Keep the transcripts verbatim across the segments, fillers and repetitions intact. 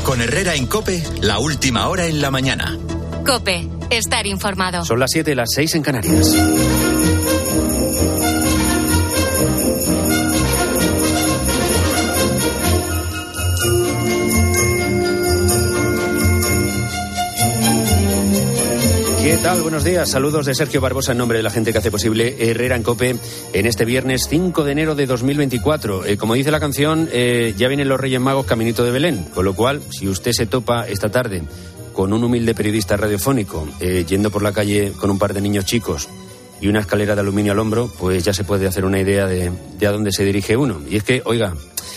Con Herrera en COPE, la última hora en la mañana. COPE, estar informado. Son las siete, las seis en Canarias. ¿Qué tal? Buenos días. Saludos de Sergio Barbosa en nombre de la gente que hace posible Herrera en COPE en este viernes cinco de enero de dos mil veinticuatro. Eh, como dice la canción, eh, ya vienen los Reyes Magos caminito de Belén. Con lo cual, si usted se topa esta tarde con un humilde periodista radiofónico eh, yendo por la calle con un par de niños chicos y una escalera de aluminio al hombro, pues ya se puede hacer una idea de, de a dónde se dirige uno. Y es que, oiga,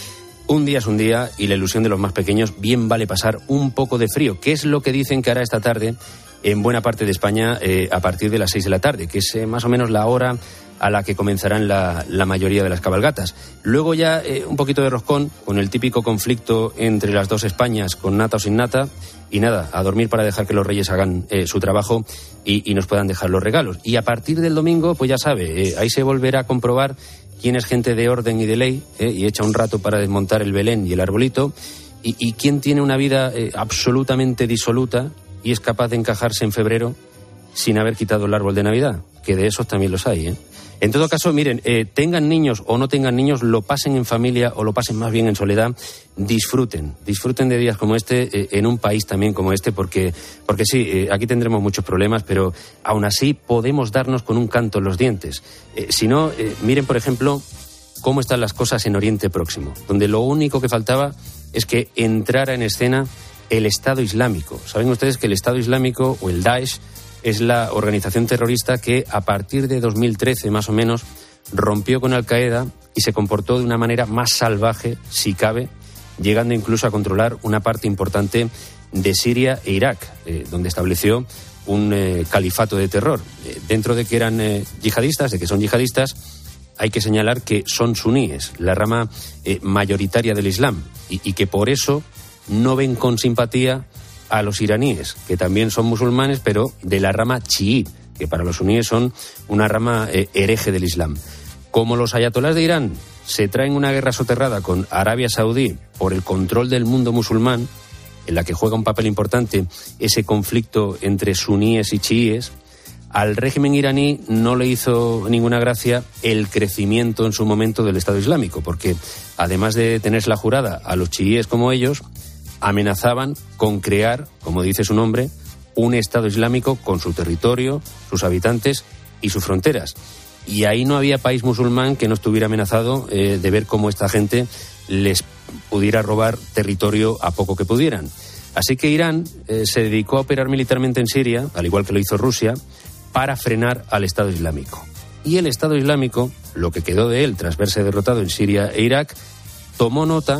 un día es un día y la ilusión de los más pequeños bien vale pasar un poco de frío, que es lo que dicen que hará esta tarde en buena parte de España eh, a partir de las seis de la tarde, que es eh, más o menos la hora a la que comenzarán la, la mayoría de las cabalgatas. Luego ya eh, un poquito de roscón, con el típico conflicto entre las dos Españas, con nata o sin nata, y nada, a dormir para dejar que los reyes hagan eh, su trabajo y, y nos puedan dejar los regalos. Y a partir del domingo, pues ya sabe, eh, ahí se volverá a comprobar quién es gente de orden y de ley, eh, y echa un rato para desmontar el Belén y el arbolito, y, y quién tiene una vida eh, absolutamente disoluta y es capaz de encajarse en febrero sin haber quitado el árbol de Navidad, que de esos también los hay, ¿eh? En todo caso, miren, eh, tengan niños o no tengan niños, lo pasen en familia o lo pasen más bien en soledad, disfruten, disfruten de días como este, eh, en un país también como este, porque, porque sí, eh, aquí tendremos muchos problemas, pero aún así podemos darnos con un canto en los dientes. Eh, si no, eh, miren, por ejemplo, cómo están las cosas en Oriente Próximo, donde lo único que faltaba es que entrara en escena el Estado Islámico. Saben ustedes que el Estado Islámico, o el Daesh, es la organización terrorista que a partir de dos mil trece más o menos rompió con Al-Qaeda y se comportó de una manera más salvaje, si cabe, llegando incluso a controlar una parte importante de Siria e Irak, eh, donde estableció un eh, califato de terror. Eh, dentro de que eran eh, yihadistas, de que son yihadistas, hay que señalar que son suníes, la rama eh, mayoritaria del Islam, y, y que por eso no ven con simpatía a los iraníes, que también son musulmanes, pero de la rama chií, que para los suníes son una rama eh, hereje del Islam. Como los ayatolás de Irán se traen una guerra soterrada con Arabia Saudí por el control del mundo musulmán, en la que juega un papel importante ese conflicto entre suníes y chiíes, al régimen iraní no le hizo ninguna gracia el crecimiento en su momento del Estado Islámico, porque además de tenerse la jurada a los chiíes como ellos, amenazaban con crear, como dice su nombre, un Estado Islámico con su territorio, sus habitantes y sus fronteras. Y ahí no había país musulmán que no estuviera amenazado eh, de ver cómo esta gente les pudiera robar territorio a poco que pudieran. Así que Irán eh, se dedicó a operar militarmente en Siria, al igual que lo hizo Rusia, para frenar al Estado Islámico. Y el Estado Islámico, lo que quedó de él tras verse derrotado en Siria e Irak, tomó nota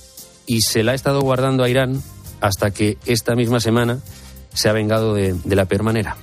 y se la ha estado guardando a Irán hasta que esta misma semana se ha vengado de, de la peor manera.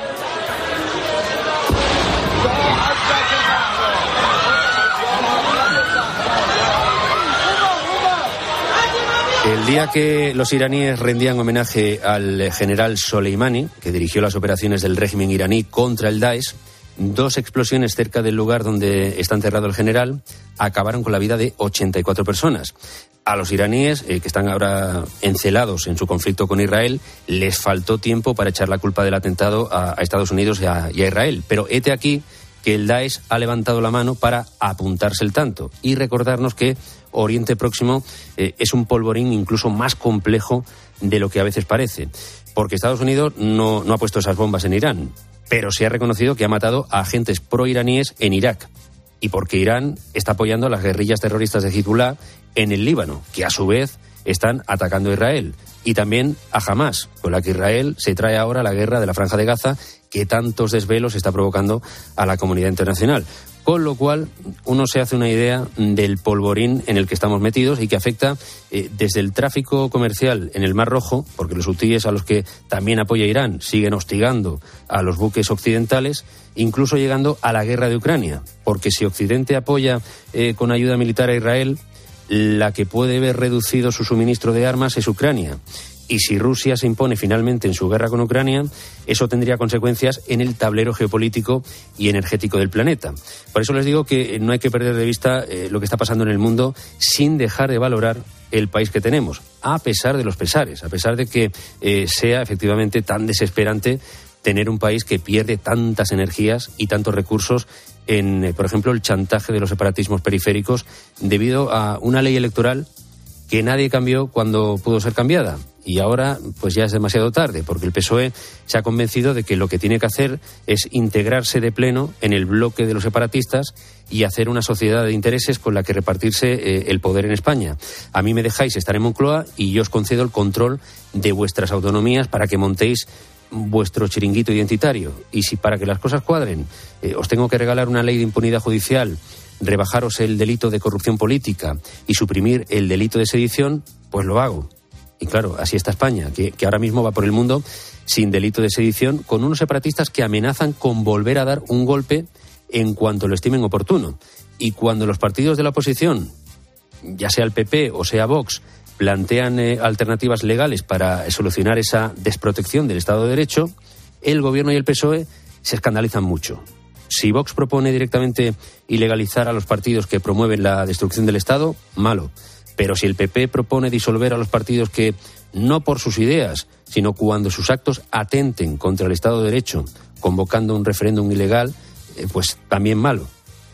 El día que los iraníes rendían homenaje al general Soleimani, que dirigió las operaciones del régimen iraní contra el Daesh, dos explosiones cerca del lugar donde está enterrado el general acabaron con la vida de ochenta y cuatro personas. A los iraníes, eh, que están ahora encelados en su conflicto con Israel, les faltó tiempo para echar la culpa del atentado a, a Estados Unidos y a, y a Israel. Pero hete aquí que el Daesh ha levantado la mano para apuntarse el tanto y recordarnos que Oriente Próximo eh, es un polvorín incluso más complejo de lo que a veces parece. Porque Estados Unidos no, no ha puesto esas bombas en Irán, pero sí ha reconocido que ha matado a agentes pro-iraníes en Irak. Y porque Irán está apoyando a las guerrillas terroristas de Hezbollah en el Líbano, que a su vez están atacando a Israel. Y también a Hamás, con la que Israel se trae ahora la guerra de la Franja de Gaza, que tantos desvelos está provocando a la comunidad internacional. Con lo cual, uno se hace una idea del polvorín en el que estamos metidos y que afecta eh, desde el tráfico comercial en el Mar Rojo, porque los hutíes a los que también apoya Irán siguen hostigando a los buques occidentales, incluso llegando a la guerra de Ucrania. Porque si Occidente apoya eh, con ayuda militar a Israel, la que puede ver reducido su suministro de armas es Ucrania. Y si Rusia se impone finalmente en su guerra con Ucrania, eso tendría consecuencias en el tablero geopolítico y energético del planeta. Por eso les digo que no hay que perder de vista eh, lo que está pasando en el mundo sin dejar de valorar el país que tenemos, a pesar de los pesares, a pesar de que eh, sea efectivamente tan desesperante tener un país que pierde tantas energías y tantos recursos en, eh, por ejemplo, el chantaje de los separatismos periféricos debido a una ley electoral que nadie cambió cuando pudo ser cambiada. Y ahora, pues ya es demasiado tarde, porque el P S O E se ha convencido de que lo que tiene que hacer es integrarse de pleno en el bloque de los separatistas y hacer una sociedad de intereses con la que repartirse eh, el poder en España. A mí me dejáis estar en Moncloa y yo os concedo el control de vuestras autonomías para que montéis vuestro chiringuito identitario. Y si para que las cosas cuadren eh, os tengo que regalar una ley de impunidad judicial, rebajaros el delito de corrupción política y suprimir el delito de sedición, pues lo hago. Y claro, así está España, que, que ahora mismo va por el mundo sin delito de sedición, con unos separatistas que amenazan con volver a dar un golpe en cuanto lo estimen oportuno. Y cuando los partidos de la oposición, ya sea el P P o sea Vox, plantean eh, alternativas legales para solucionar esa desprotección del Estado de Derecho, el Gobierno y el P S O E se escandalizan mucho. Si Vox propone directamente ilegalizar a los partidos que promueven la destrucción del Estado, malo. Pero si el P P propone disolver a los partidos que, no por sus ideas, sino cuando sus actos atenten contra el Estado de Derecho, convocando un referéndum ilegal, eh, pues también malo.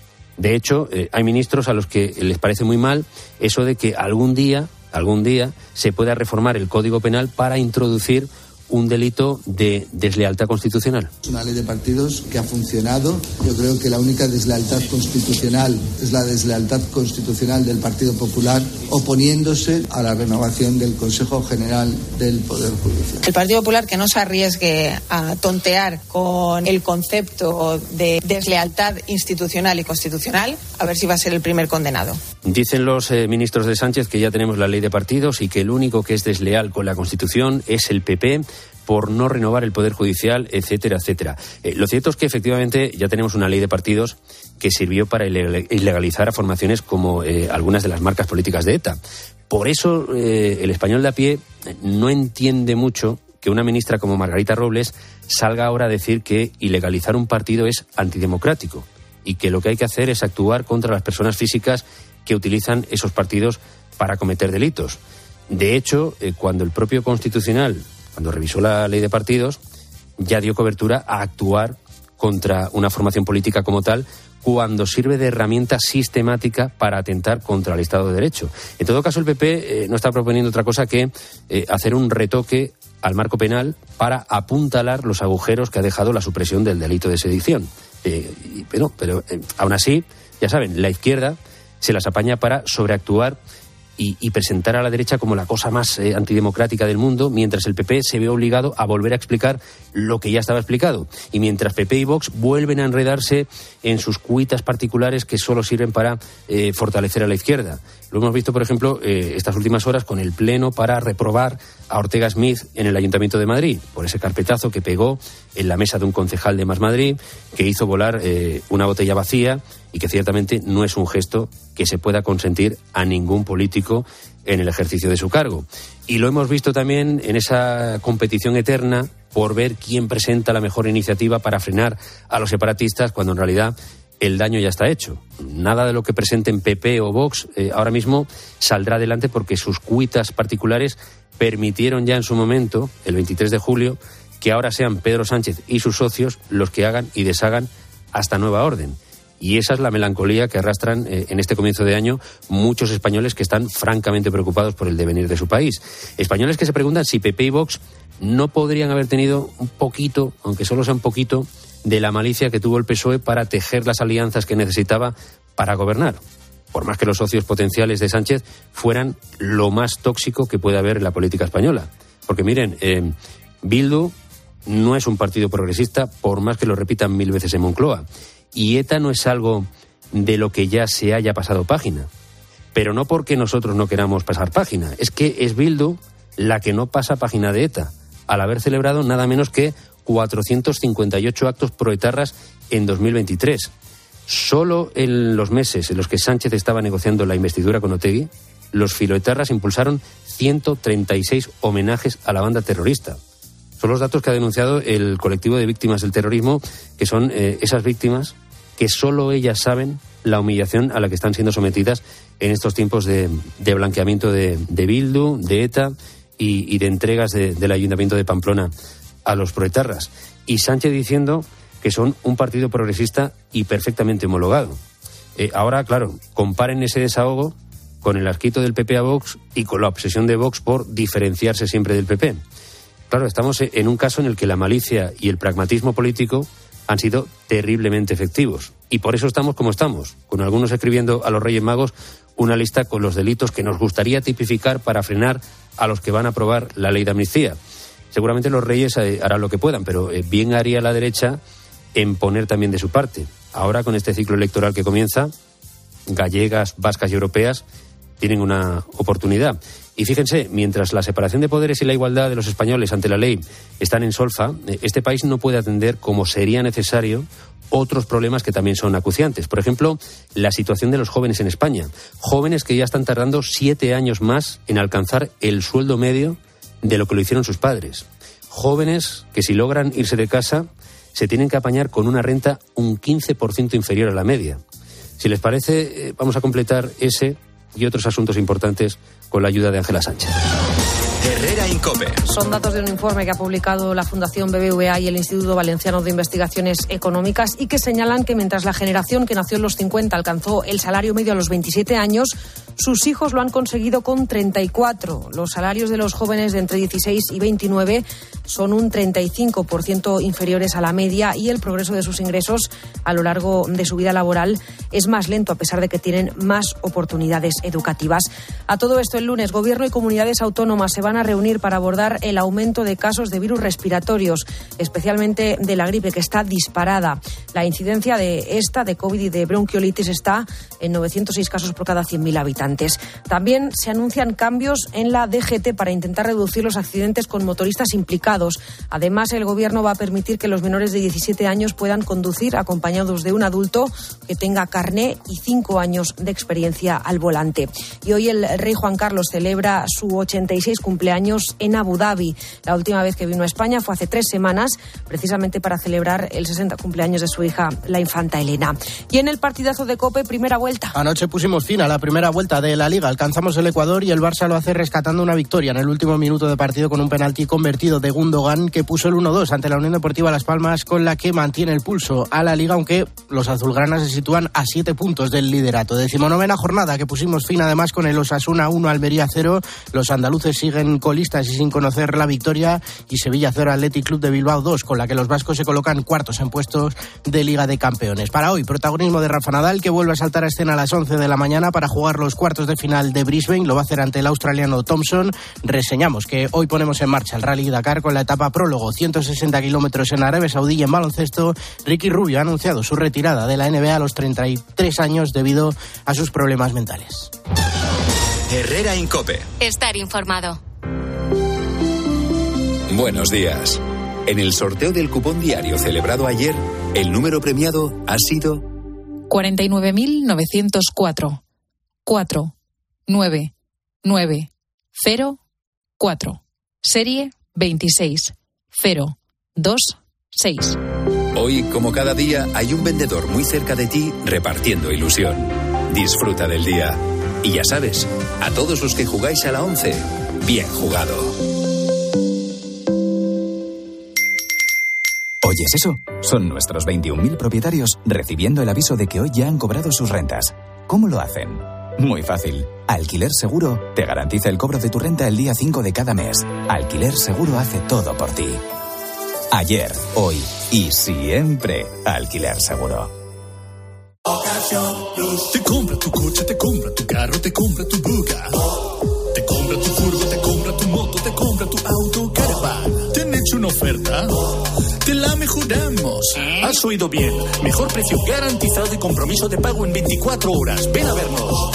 De hecho, eh, hay ministros a los que les parece muy mal eso de que algún día, algún día, se pueda reformar el Código Penal para introducir un delito de deslealtad constitucional. Es una ley de partidos que ha funcionado. Yo creo que la única deslealtad constitucional es la deslealtad constitucional del Partido Popular oponiéndose a la renovación del Consejo General del Poder Judicial. El Partido Popular que no se arriesgue a tontear con el concepto de deslealtad institucional y constitucional, a ver si va a ser el primer condenado. Dicen los eh, ministros de Sánchez que ya tenemos la ley de partidos y que el único que es desleal con la Constitución es el P P por no renovar el Poder Judicial, etcétera, etcétera. Eh, lo cierto es que efectivamente ya tenemos una ley de partidos que sirvió para ilegalizar a formaciones como eh, algunas de las marcas políticas de ETA. Por eso eh, el español de a pie no entiende mucho que una ministra como Margarita Robles salga ahora a decir que ilegalizar un partido es antidemocrático y que lo que hay que hacer es actuar contra las personas físicas que utilizan esos partidos para cometer delitos. De hecho, eh, cuando el propio Constitucional, cuando revisó la ley de partidos, ya dio cobertura a actuar contra una formación política como tal cuando sirve de herramienta sistemática para atentar contra el Estado de Derecho. En todo caso, el P P eh, no está proponiendo otra cosa que eh, hacer un retoque al marco penal para apuntalar los agujeros que ha dejado la supresión del delito de sedición. Eh, pero pero eh, aún así, ya saben, la izquierda se las apaña para sobreactuar y, y presentar a la derecha como la cosa más eh, antidemocrática del mundo, mientras el P P se ve obligado a volver a explicar lo que ya estaba explicado. Y mientras P P y Vox vuelven a enredarse en sus cuitas particulares que solo sirven para eh, fortalecer a la izquierda. Lo hemos visto, por ejemplo, eh, estas últimas horas con el Pleno para reprobar a Ortega Smith en el Ayuntamiento de Madrid, por ese carpetazo que pegó en la mesa de un concejal de Más Madrid, que hizo volar eh, una botella vacía y que ciertamente no es un gesto que se pueda consentir a ningún político en el ejercicio de su cargo. Y lo hemos visto también en esa competición eterna por ver quién presenta la mejor iniciativa para frenar a los separatistas, cuando en realidad el daño ya está hecho. Nada de lo que presenten P P o Vox eh, ahora mismo saldrá adelante porque sus cuitas particulares permitieron ya en su momento, el veintitrés de julio, que ahora sean Pedro Sánchez y sus socios los que hagan y deshagan hasta nueva orden. Y esa es la melancolía que arrastran eh, en este comienzo de año muchos españoles que están francamente preocupados por el devenir de su país. Españoles que se preguntan si P P y Vox no podrían haber tenido un poquito, aunque solo sea un poquito, de la malicia que tuvo el P S O E para tejer las alianzas que necesitaba para gobernar. Por más que los socios potenciales de Sánchez fueran lo más tóxico que puede haber en la política española. Porque miren, eh, Bildu no es un partido progresista, por más que lo repitan mil veces en Moncloa. Y ETA no es algo de lo que ya se haya pasado página. Pero no porque nosotros no queramos pasar página. Es que es Bildu la que no pasa página de ETA, al haber celebrado nada menos que cuatrocientos cincuenta y ocho actos proetarras en dos mil veintitrés. Solo en los meses en los que Sánchez estaba negociando la investidura con Otegi, los filoetarras impulsaron ciento treinta y seis homenajes a la banda terrorista. Son los datos que ha denunciado el colectivo de víctimas del terrorismo, que son eh, esas víctimas que solo ellas saben la humillación a la que están siendo sometidas en estos tiempos de, de blanqueamiento de, de Bildu, de ETA y, y de entregas de, del Ayuntamiento de Pamplona a los proetarras. Y Sánchez diciendo que son un partido progresista y perfectamente homologado. Eh, ahora, claro, comparen ese desahogo con el asquito del P P a Vox y con la obsesión de Vox por diferenciarse siempre del P P. Claro, estamos en un caso en el que la malicia y el pragmatismo político han sido terriblemente efectivos. Y por eso estamos como estamos, con algunos escribiendo a los Reyes Magos una lista con los delitos que nos gustaría tipificar para frenar a los que van a aprobar la ley de amnistía. Seguramente los Reyes harán lo que puedan, pero bien haría la derecha en poner también de su parte. Ahora, con este ciclo electoral que comienza, gallegas, vascas y europeas tienen una oportunidad. Y fíjense, mientras la separación de poderes y la igualdad de los españoles ante la ley están en solfa, este país no puede atender como sería necesario otros problemas que también son acuciantes. Por ejemplo, la situación de los jóvenes en España. Jóvenes que ya están tardando siete años más en alcanzar el sueldo medio de lo que lo hicieron sus padres. Jóvenes que, si logran irse de casa, se tienen que apañar con una renta un quince por ciento inferior a la media. Si les parece, vamos a completar ese y otros asuntos importantes con la ayuda de Ángela Sánchez. Herrera Incope. Son datos de un informe que ha publicado la Fundación B B V A y el Instituto Valenciano de Investigaciones Económicas y que señalan que mientras la generación que nació en los cincuenta alcanzó el salario medio a los veintisiete años, sus hijos lo han conseguido con treinta y cuatro. Los salarios de los jóvenes de entre dieciséis y veintinueve son un treinta y cinco por ciento inferiores a la media y el progreso de sus ingresos a lo largo de su vida laboral es más lento a pesar de que tienen más oportunidades educativas. A todo esto, el lunes, Gobierno y comunidades autónomas se van a reunir para abordar el aumento de casos de virus respiratorios, especialmente de la gripe, que está disparada. La incidencia de esta, de COVID y de bronquiolitis, está en novecientos seis casos por cada cien mil habitantes. También se anuncian cambios en la D G T para intentar reducir los accidentes con motoristas implicados. Además, el Gobierno va a permitir que los menores de diecisiete años puedan conducir acompañados de un adulto que tenga carné y cinco años de experiencia al volante. Y hoy el rey Juan Carlos celebra su ochenta y seis cumpleaños en Abu Dhabi. La última vez que vino a España fue hace tres semanas, precisamente para celebrar el sesenta cumpleaños de su hija, la infanta Elena. Y en el partidazo de COPE, primera vuelta. Anoche pusimos fin a la primera vuelta de la Liga. Alcanzamos el Ecuador y el Barça lo hace rescatando una victoria en el último minuto de partido con un penalti convertido de Gundogan, que puso el uno dos ante la Unión Deportiva Las Palmas, con la que mantiene el pulso a la Liga, aunque los azulgranas se sitúan a siete puntos del liderato. Decimonovena jornada que pusimos fin además con el Osasuna uno, Almería cero. Los andaluces siguen colistas y sin conocer la victoria, y Sevilla cero, Athletic Club de Bilbao dos, con la que los vascos se colocan cuartos en puestos de Liga de Campeones. Para hoy, protagonismo de Rafa Nadal, que vuelve a saltar a escena a las once de la mañana para jugar los cuartos de final de Brisbane. Lo va a hacer ante el australiano Thompson. Reseñamos que hoy ponemos en marcha el Rally Dakar con la etapa prólogo, ciento sesenta kilómetros en Arabia Saudí. Y en baloncesto, Ricky Rubio ha anunciado su retirada de la N B A a los treinta y tres años debido a sus problemas mentales. Herrera Incope. Estar informado. Buenos días. En el sorteo del cupón diario celebrado ayer, el número premiado ha sido cuarenta y nueve mil novecientos cuatro. cuatro, nueve, nueve, cero, cuatro. Serie veintiséis, cero, dos, seis. Hoy, como cada día, hay un vendedor muy cerca de ti repartiendo ilusión. Disfruta del día. Y ya sabes, a todos los que jugáis a la once, bien jugado. ¿Oyes eso? Son nuestros veintiún mil propietarios recibiendo el aviso de que hoy ya han cobrado sus rentas. ¿Cómo lo hacen? Muy fácil. Alquiler Seguro te garantiza el cobro de tu renta el día cinco de cada mes. Alquiler Seguro hace todo por ti. Ayer, hoy y siempre Alquiler Seguro. Te compra tu coche, te compra tu carro, te compra tu buga. Te compra tu furgo, te compra tu moto, te compra tu auto, caravan. ¿Te han hecho una oferta? Te la mejoramos. Has oído bien. Mejor precio garantizado y compromiso de pago en veinticuatro horas. Ven a vernos.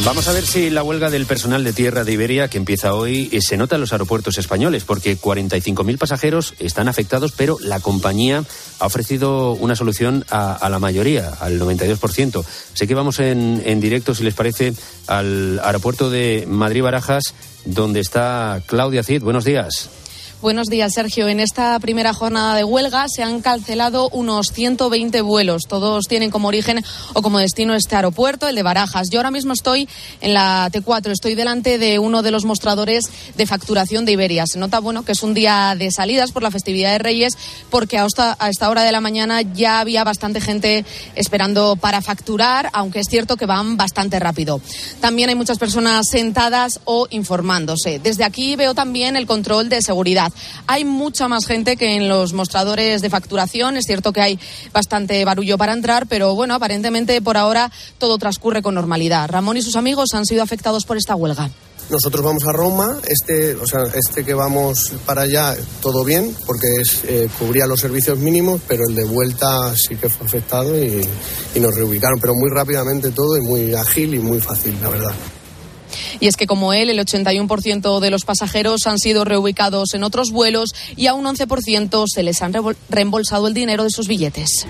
Vamos a ver si la huelga del personal de tierra de Iberia, que empieza hoy, se nota en los aeropuertos españoles, porque cuarenta y cinco mil pasajeros están afectados, pero la compañía ha ofrecido una solución a, a la mayoría, al noventa y dos por ciento. Sé que vamos en, en directo, si les parece, al aeropuerto de Madrid-Barajas, donde está Claudia Cid. Buenos días. Buenos días, Sergio. En esta primera jornada de huelga se han cancelado unos ciento veinte vuelos. Todos tienen como origen o como destino este aeropuerto, el de Barajas. Yo ahora mismo estoy en la T cuatro, estoy delante de uno de los mostradores de facturación de Iberia. Se nota, bueno, que es un día de salidas por la festividad de Reyes, porque hasta a esta hora de la mañana ya había bastante gente esperando para facturar, aunque es cierto que van bastante rápido. También hay muchas personas sentadas o informándose. Desde aquí veo también el control de seguridad. Hay mucha más gente que en los mostradores de facturación. Es cierto que hay bastante barullo para entrar, pero bueno, aparentemente por ahora todo transcurre con normalidad. Ramón y sus amigos han sido afectados por esta huelga. Nosotros vamos a Roma, este, o sea, este que vamos para allá, todo bien, porque es, eh, cubría los servicios mínimos, pero el de vuelta sí que fue afectado y, y nos reubicaron, pero muy rápidamente todo y muy ágil y muy fácil, la verdad. Y es que, como él, el ochenta y uno por ciento de los pasajeros han sido reubicados en otros vuelos y a un once por ciento se les han reembolsado el dinero de sus billetes.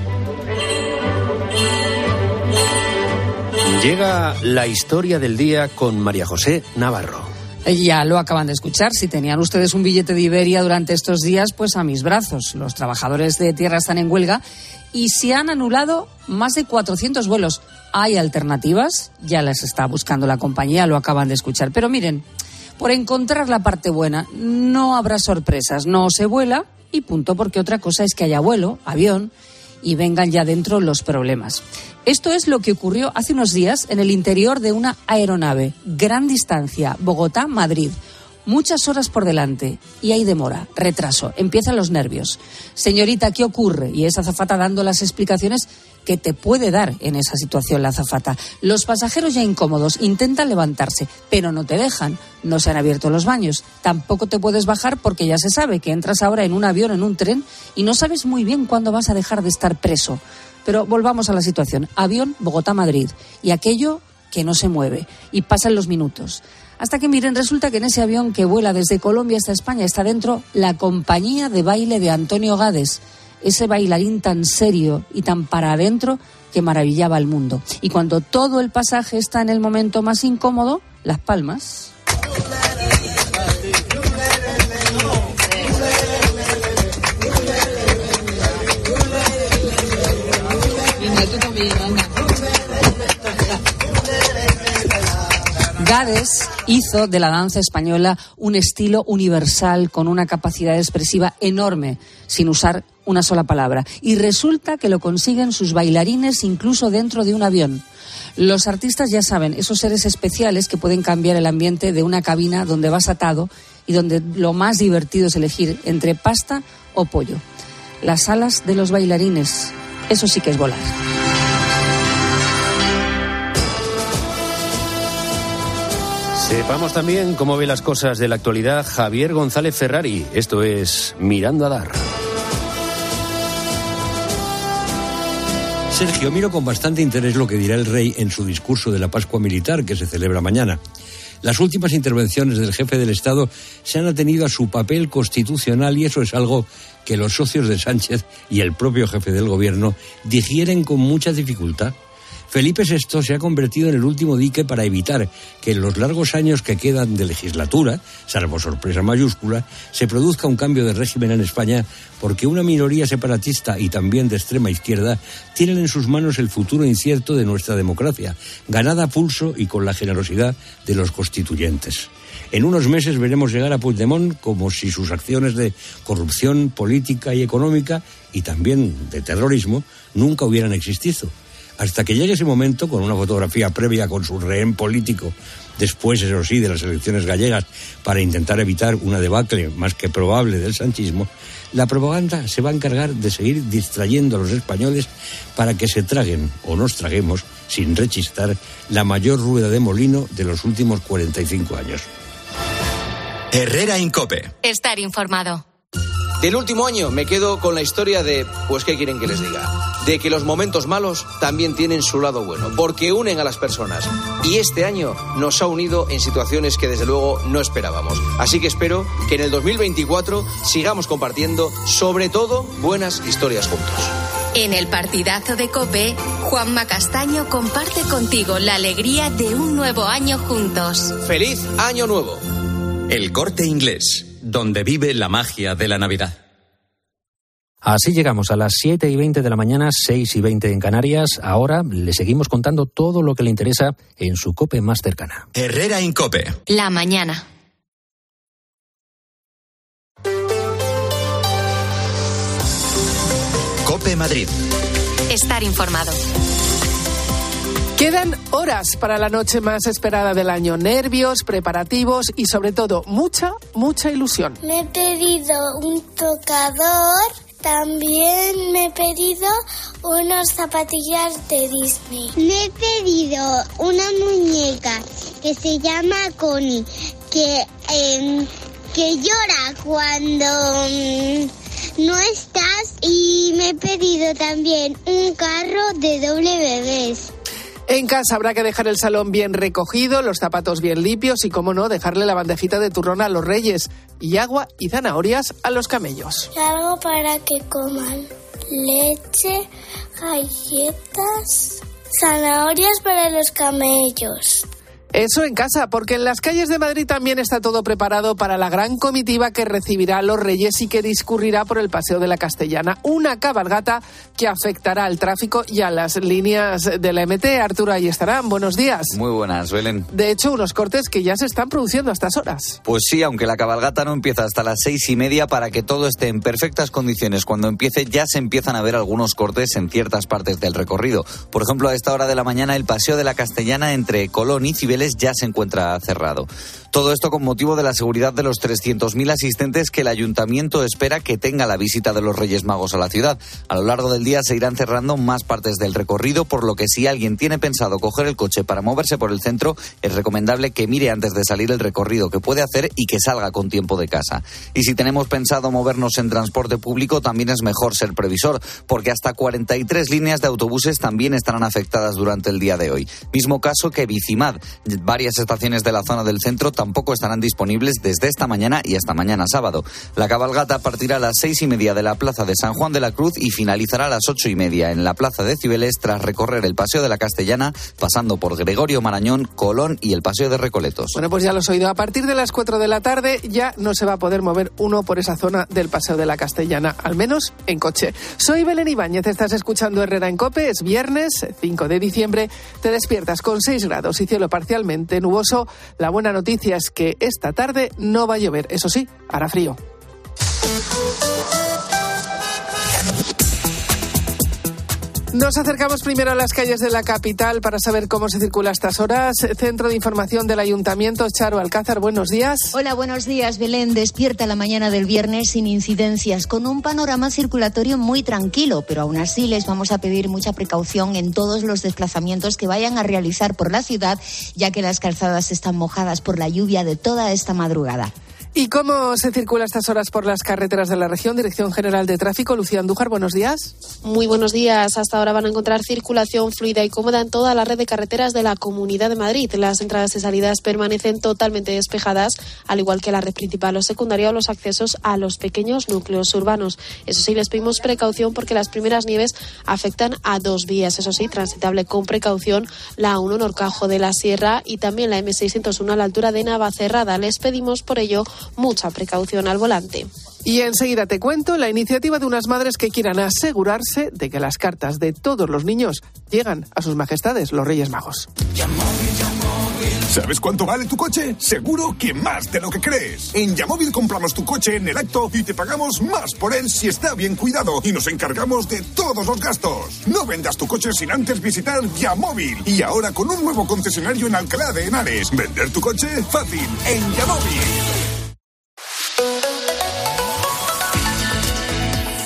Llega la historia del día con María José Navarro. Ya lo acaban de escuchar. Si tenían ustedes un billete de Iberia durante estos días, pues a mis brazos. Los trabajadores de tierra están en huelga y se han anulado más de cuatrocientos vuelos. Hay alternativas, ya las está buscando la compañía, lo acaban de escuchar. Pero miren, por encontrar la parte buena, no habrá sorpresas. No se vuela y punto, porque otra cosa es que haya vuelo, avión, y vengan ya dentro los problemas. Esto es lo que ocurrió hace unos días en el interior de una aeronave. Gran distancia, Bogotá-Madrid. Muchas horas por delante y hay demora, retraso, empiezan los nervios. Señorita, ¿qué ocurre? Y esa azafata dando las explicaciones que te puede dar en esa situación la azafata. Los pasajeros ya incómodos intentan levantarse, pero no te dejan. No se han abierto los baños. Tampoco te puedes bajar porque ya se sabe que entras ahora en un avión, en un tren, y no sabes muy bien cuándo vas a dejar de estar preso. Pero volvamos a la situación. Avión Bogotá-Madrid. Y aquello que no se mueve. Y pasan los minutos. Hasta que, miren, resulta que en ese avión que vuela desde Colombia hasta España está dentro la compañía de baile de Antonio Gades. Ese bailarín tan serio y tan para adentro que maravillaba al mundo. Y cuando todo el pasaje está en el momento más incómodo, las palmas. Gades hizo de la danza española un estilo universal con una capacidad expresiva enorme, sin usar una sola palabra. Y resulta que lo consiguen sus bailarines incluso dentro de un avión. Los artistas ya saben, esos seres especiales que pueden cambiar el ambiente de una cabina donde vas atado y donde lo más divertido es elegir entre pasta o pollo. Las alas de los bailarines, eso sí que es volar. Sepamos también cómo ve las cosas de la actualidad Javier González Ferrari. Esto es Mirando a Dar. Sergio, miro con bastante interés lo que dirá el rey en su discurso de la Pascua Militar, que se celebra mañana. Las últimas intervenciones del jefe del Estado se han atenido a su papel constitucional y eso es algo que los socios de Sánchez y el propio jefe del gobierno digieren con mucha dificultad. Felipe sexto se ha convertido en el último dique para evitar que en los largos años que quedan de legislatura, salvo sorpresa mayúscula, se produzca un cambio de régimen en España porque una minoría separatista y también de extrema izquierda tienen en sus manos el futuro incierto de nuestra democracia, ganada a pulso y con la generosidad de los constituyentes. En unos meses veremos llegar a Puigdemont como si sus acciones de corrupción política y económica y también de terrorismo nunca hubieran existido. Hasta que llegue ese momento, con una fotografía previa con su rehén político, después, eso sí, de las elecciones gallegas, para intentar evitar una debacle más que probable del sanchismo, la propaganda se va a encargar de seguir distrayendo a los españoles para que se traguen, o nos traguemos, sin rechistar, la mayor rueda de molino de los últimos cuarenta y cinco años. Herrera en COPE. Estar informado. Del último año me quedo con la historia de, pues, ¿qué quieren que les diga? de que los momentos malos también tienen su lado bueno, porque unen a las personas. Y este año nos ha unido en situaciones que desde luego no esperábamos. Así que espero que en el dos mil veinticuatro sigamos compartiendo, sobre todo, buenas historias juntos. En el partidazo de COPE, Juanma Castaño comparte contigo la alegría de un nuevo año juntos. ¡Feliz Año Nuevo! El Corte Inglés, donde vive la magia de la Navidad. Así llegamos a las siete y veinte de la mañana, seis y veinte en Canarias. Ahora le seguimos contando todo lo que le interesa en su COPE más cercana. Herrera en COPE. La mañana. COPE Madrid. Estar informado. Quedan horas para la noche más esperada del año. Nervios, preparativos y sobre todo mucha, mucha ilusión. Me he pedido un tocador. También me he pedido unas zapatillas de Disney. Me he pedido una muñeca que se llama Connie, que, eh, que llora cuando eh, no estás. Y me he pedido también un carro de doble bebés. En casa habrá que dejar el salón bien recogido, los zapatos bien limpios y, como no, dejarle la bandejita de turrón a los reyes y agua y zanahorias a los camellos. Y algo para que coman: leche, galletas, zanahorias para los camellos. Eso en casa, porque en las calles de Madrid también está todo preparado para la gran comitiva que recibirá a los Reyes y que discurrirá por el Paseo de la Castellana. Una cabalgata que afectará al tráfico y a las líneas de la M T. Arturo, ahí estarán. Buenos días. Muy buenas, Belén. De hecho, unos cortes que ya se están produciendo a estas horas. Pues sí, aunque la cabalgata no empieza hasta las seis y media, para que todo esté en perfectas condiciones cuando empiece, ya se empiezan a ver algunos cortes en ciertas partes del recorrido. Por ejemplo, a esta hora de la mañana, el Paseo de la Castellana entre Colón y Cibeles ya se encuentra cerrado. Todo esto con motivo de la seguridad de los trescientos mil asistentes que el Ayuntamiento espera que tenga la visita de los Reyes Magos a la ciudad. A lo largo del día se irán cerrando más partes del recorrido, por lo que si alguien tiene pensado coger el coche para moverse por el centro, es recomendable que mire antes de salir el recorrido que puede hacer y que salga con tiempo de casa. Y si tenemos pensado movernos en transporte público, también es mejor ser previsor, porque hasta cuarenta y tres líneas de autobuses también estarán afectadas durante el día de hoy. Mismo caso que Bicimad. Varias estaciones de la zona del centro tampoco estarán disponibles desde esta mañana y hasta mañana sábado. La cabalgata partirá a las seis y media de la plaza de San Juan de la Cruz y finalizará a las ocho y media en la plaza de Cibeles, tras recorrer el Paseo de la Castellana, pasando por Gregorio Marañón, Colón y el Paseo de Recoletos. Bueno, pues ya lo has oído. A partir de las cuatro de la tarde ya no se va a poder mover uno por esa zona del Paseo de la Castellana, al menos en coche. Soy Belén Ibáñez, estás escuchando Herrera en COPE. Es viernes cinco de diciembre, te despiertas con seis grados y cielo parcialmente nuboso. La buena noticia es que esta tarde no va a llover, eso sí, hará frío. Nos acercamos primero a las calles de la capital para saber cómo se circula a estas horas. Centro de Información del Ayuntamiento, Charo Alcázar, buenos días. Hola, buenos días, Belén. Despierta la mañana del viernes sin incidencias, con un panorama circulatorio muy tranquilo, pero aún así les vamos a pedir mucha precaución en todos los desplazamientos que vayan a realizar por la ciudad, ya que las calzadas están mojadas por la lluvia de toda esta madrugada. ¿Y cómo se circula a estas horas por las carreteras de la región? Dirección General de Tráfico, Lucía Andújar, buenos días. Muy buenos días. Hasta ahora van a encontrar circulación fluida y cómoda en toda la red de carreteras de la Comunidad de Madrid. Las entradas y salidas permanecen totalmente despejadas, al igual que la red principal o secundaria o los accesos a los pequeños núcleos urbanos. Eso sí, les pedimos precaución porque las primeras nieves afectan a dos vías. Eso sí, transitable con precaución la A uno en Horcajo de la Sierra y también la eme seiscientos uno a la altura de Navacerrada. Les pedimos por ello mucha precaución al volante. Y enseguida te cuento la iniciativa de unas madres que quieran asegurarse de que las cartas de todos los niños llegan a sus majestades, los Reyes Magos. ¿Sabes cuánto vale tu coche? Seguro que más de lo que crees. En Yamóvil compramos tu coche en el acto y te pagamos más por él si está bien cuidado y nos encargamos de todos los gastos. No vendas tu coche sin antes visitar Yamóvil. Y ahora con un nuevo concesionario en Alcalá de Henares. Vender tu coche fácil en Yamóvil.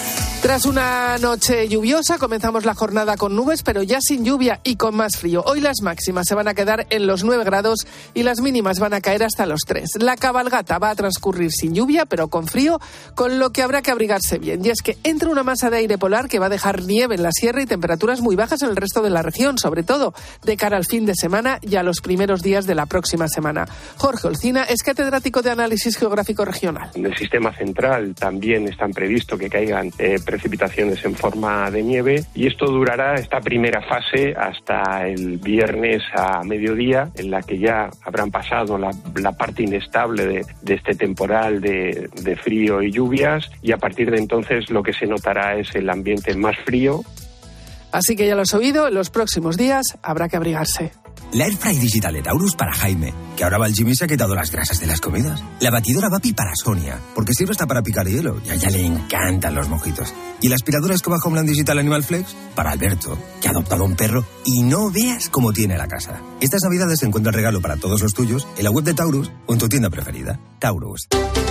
Tras una noche lluviosa, comenzamos la jornada con nubes, pero ya sin lluvia y con más frío. Hoy las máximas se van a quedar en los nueve grados y las mínimas van a caer hasta los tres. La cabalgata va a transcurrir sin lluvia, pero con frío, con lo que habrá que abrigarse bien. Y es que entra una masa de aire polar que va a dejar nieve en la sierra y temperaturas muy bajas en el resto de la región, sobre todo de cara al fin de semana y a los primeros días de la próxima semana. Jorge Olcina es catedrático de Análisis Geográfico Regional. En el sistema central también están previsto que caigan eh, precipitaciones en forma de nieve y esto durará esta primera fase hasta el viernes a mediodía, en la que ya habrán pasado la, la parte inestable de, de este temporal de, de frío y lluvias, y a partir de entonces lo que se notará es el ambiente más frío. Así que ya lo has oído, en los próximos días habrá que abrigarse. La Airfry Digital de Taurus para Jaime, que ahora va al gym y se ha quitado las grasas de las comidas. La batidora Vapi para Sonia, porque sirve hasta para picar hielo y a ella le encantan los mojitos. Y la aspiradora Escoba Homeland Digital Animal Flex para Alberto, que ha adoptado un perro y no veas cómo tiene la casa. Estas navidades encuentra el regalo para todos los tuyos en la web de Taurus o en tu tienda preferida. Taurus.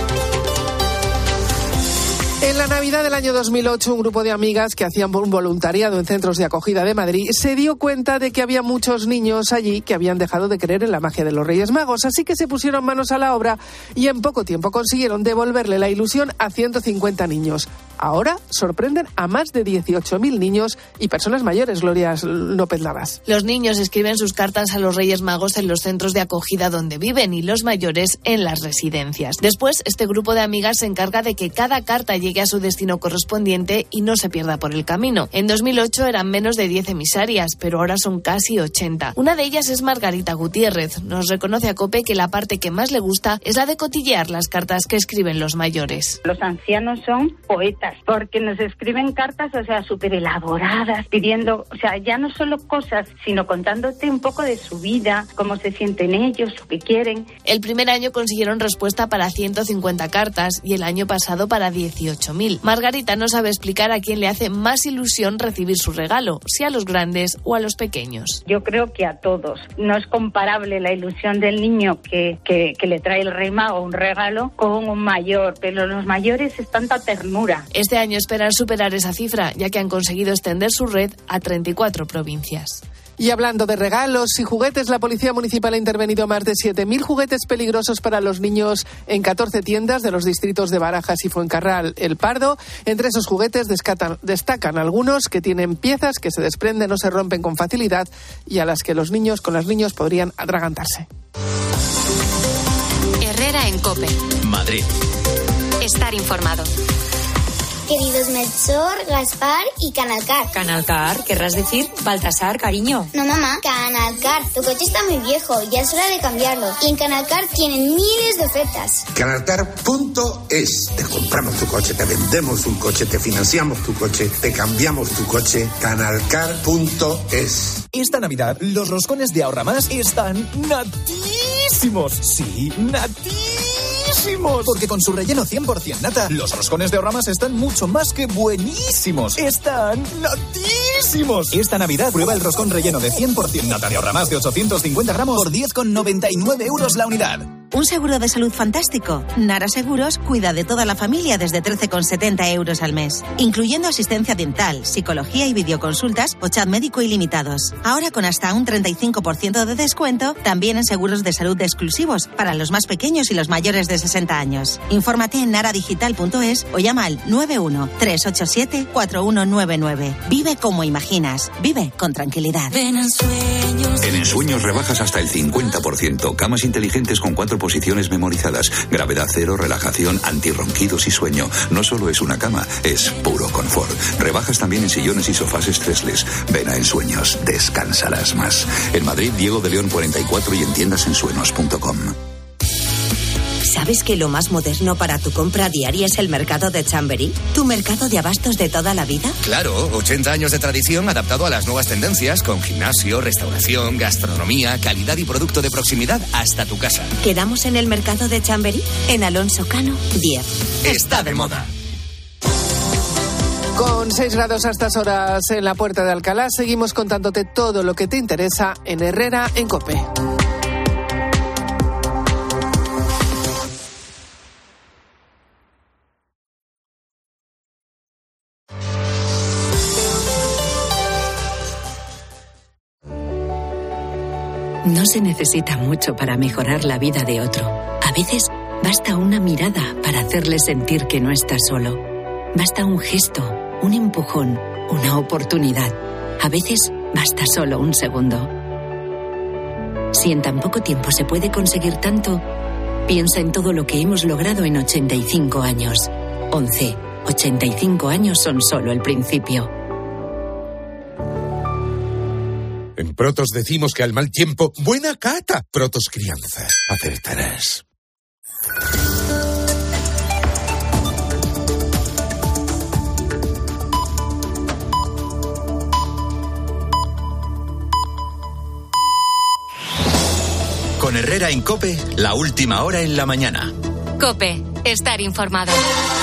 En la Navidad del año dos mil ocho, un grupo de amigas que hacían un voluntariado en centros de acogida de Madrid se dio cuenta de que había muchos niños allí que habían dejado de creer en la magia de los Reyes Magos, así que se pusieron manos a la obra y en poco tiempo consiguieron devolverle la ilusión a ciento cincuenta niños. Ahora sorprenden a más de dieciocho mil niños y personas mayores, Gloria López Lavas. Los niños escriben sus cartas a los Reyes Magos en los centros de acogida donde viven y los mayores en las residencias. Después, este grupo de amigas se encarga de que cada carta llegue a su destino correspondiente y no se pierda por el camino. En dos mil ocho eran menos de diez emisarias, pero ahora son casi ochenta. Una de ellas es Margarita Gutiérrez. Nos reconoce a COPE que la parte que más le gusta es la de cotillear las cartas que escriben los mayores. Los ancianos son poetas, porque nos escriben cartas, o sea, súper elaboradas, pidiendo, o sea, ya no solo cosas, sino contándote un poco de su vida, cómo se sienten ellos, lo que quieren. El primer año consiguieron respuesta para ciento cincuenta cartas y el año pasado para dieciocho mil. Margarita no sabe explicar a quién le hace más ilusión recibir su regalo, si a los grandes o a los pequeños. Yo creo que a todos. No es comparable la ilusión del niño que, que, que le trae el Rey Mago un regalo con un mayor, pero los mayores es tanta ternura. Este año esperan superar esa cifra, ya que han conseguido extender su red a treinta y cuatro provincias. Y hablando de regalos y juguetes, la Policía Municipal ha intervenido más de siete mil juguetes peligrosos para los niños en catorce tiendas de los distritos de Barajas y Fuencarral El Pardo. Entre esos juguetes destacan, destacan algunos que tienen piezas que se desprenden o se rompen con facilidad y a las que los niños con los niños podrían atragantarse. Herrera en COPE. Madrid. Estar informado. Queridos Melchor, Gaspar y Canalcar. Canalcar, querrás decir Baltasar, cariño. No, mamá, Canalcar. Tu coche está muy viejo, ya es hora de cambiarlo. Y en Canalcar tienen miles de ofertas. Canalcar punto es. Te compramos tu coche, te vendemos un coche, te financiamos tu coche, te cambiamos tu coche. Canalcar punto es. Esta Navidad, los roscones de Ahorra Más están natísimos. Sí, natísimos. Porque con su relleno cien por ciento nata, los roscones de Ahorra Más están mucho más que buenísimos. Están natísimos. Esta Navidad prueba el roscón relleno de cien por ciento nata de Ahorra Más de ochocientos cincuenta gramos por diez con noventa y nueve euros la unidad. ¿Un seguro de salud fantástico? Nara Seguros cuida de toda la familia desde trece con setenta euros al mes, incluyendo asistencia dental, psicología y videoconsultas o chat médico ilimitados. Ahora con hasta un treinta y cinco por ciento de descuento, también en seguros de salud exclusivos para los más pequeños y los mayores de sesenta años. Infórmate en nara digital punto es o llama al nueve uno tres ocho siete cuatro uno nueve nueve. Vive como imaginas. Vive con tranquilidad. Ven en Sueños. En Ensueños rebajas hasta el cincuenta por ciento. Camas inteligentes con cuatro posiciones memorizadas. Gravedad cero, relajación, antirronquidos y sueño. No solo es una cama, es puro confort. Rebajas también en sillones y sofás stressless. Ven a Ensueños. Descansarás más. En Madrid, Diego de León cuarenta y cuatro y en tiendas ensueños punto com. ¿Sabes que lo más moderno para tu compra diaria es el mercado de Chamberí? ¿Tu mercado de abastos de toda la vida? Claro, ochenta años de tradición adaptado a las nuevas tendencias, con gimnasio, restauración, gastronomía, calidad y producto de proximidad hasta tu casa. ¿Quedamos en el mercado de Chamberí? En Alonso Cano, diez. Está de moda. Con seis grados a estas horas en la Puerta de Alcalá, seguimos contándote todo lo que te interesa en Herrera en COPE. No se necesita mucho para mejorar la vida de otro. A veces basta una mirada para hacerle sentir que no está solo. Basta un gesto, un empujón, una oportunidad. A veces basta solo un segundo. Si en tan poco tiempo se puede conseguir tanto, piensa en todo lo que hemos logrado en ochenta y cinco años. once. ochenta y cinco años son solo el principio. En Protos decimos que al mal tiempo, buena cata. Protos Crianza. Acertarás. Con Herrera en COPE, la última hora en la mañana. COPE, estar informado.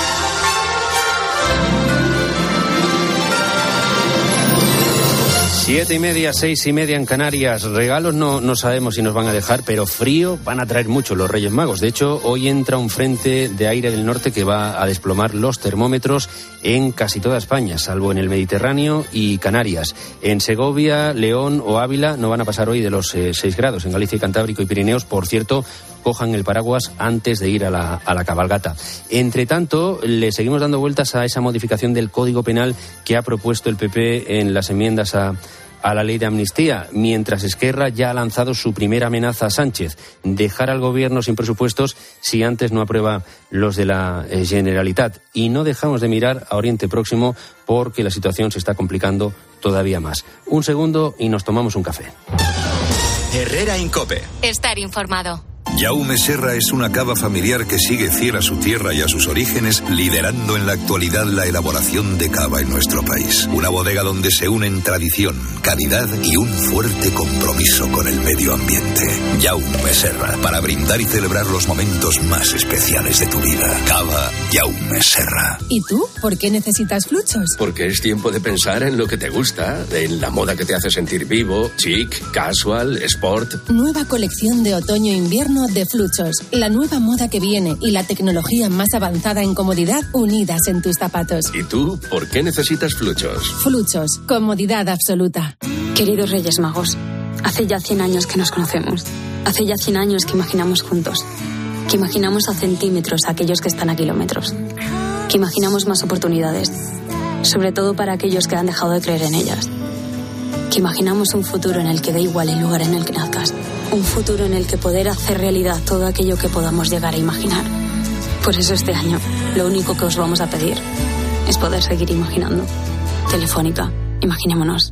Siete y media, seis y media en Canarias. Regalos no, no sabemos si nos van a dejar, pero frío van a traer mucho los Reyes Magos. De hecho, hoy entra un frente de aire del norte que va a desplomar los termómetros en casi toda España, salvo en el Mediterráneo y Canarias. En Segovia, León o Ávila no van a pasar hoy de los eh, seis grados. En Galicia, Cantábrico y Pirineos, por cierto, cojan el paraguas antes de ir a la, a la cabalgata. Entre tanto, le seguimos dando vueltas a esa modificación del Código Penal que ha propuesto el P P en las enmiendas a, a la ley de amnistía, mientras Esquerra ya ha lanzado su primera amenaza a Sánchez: dejar al gobierno sin presupuestos si antes no aprueba los de la eh, Generalitat. Y no dejamos de mirar a Oriente Próximo porque la situación se está complicando todavía más. Un segundo y nos tomamos un café. Herrera en COPE. Estar informado. Jaume Serra es una cava familiar que sigue fiel a su tierra y a sus orígenes, liderando en la actualidad la elaboración de cava en nuestro país. Una bodega donde se unen tradición, calidad y un fuerte compromiso con el medio ambiente. Jaume Serra, para brindar y celebrar los momentos más especiales de tu vida. Cava Jaume Serra. ¿Y tú? ¿Por qué necesitas Fluchos? Porque es tiempo de pensar en lo que te gusta, en la moda que te hace sentir vivo, chic, casual, sport. Nueva colección de otoño-invierno de Fluchos, la nueva moda que viene y la tecnología más avanzada en comodidad unidas en tus zapatos. ¿Y tú, por qué necesitas Fluchos? Fluchos, comodidad absoluta. Queridos Reyes Magos, hace ya cien años que nos conocemos. Hace ya cien años que imaginamos juntos. Que imaginamos a centímetros a aquellos que están a kilómetros. Que imaginamos más oportunidades, sobre todo para aquellos que han dejado de creer en ellas. Que imaginamos un futuro en el que da igual el lugar en el que nazcas. Un futuro en el que poder hacer realidad todo aquello que podamos llegar a imaginar. Por eso este año, lo único que os vamos a pedir es poder seguir imaginando. Telefónica, imaginémonos.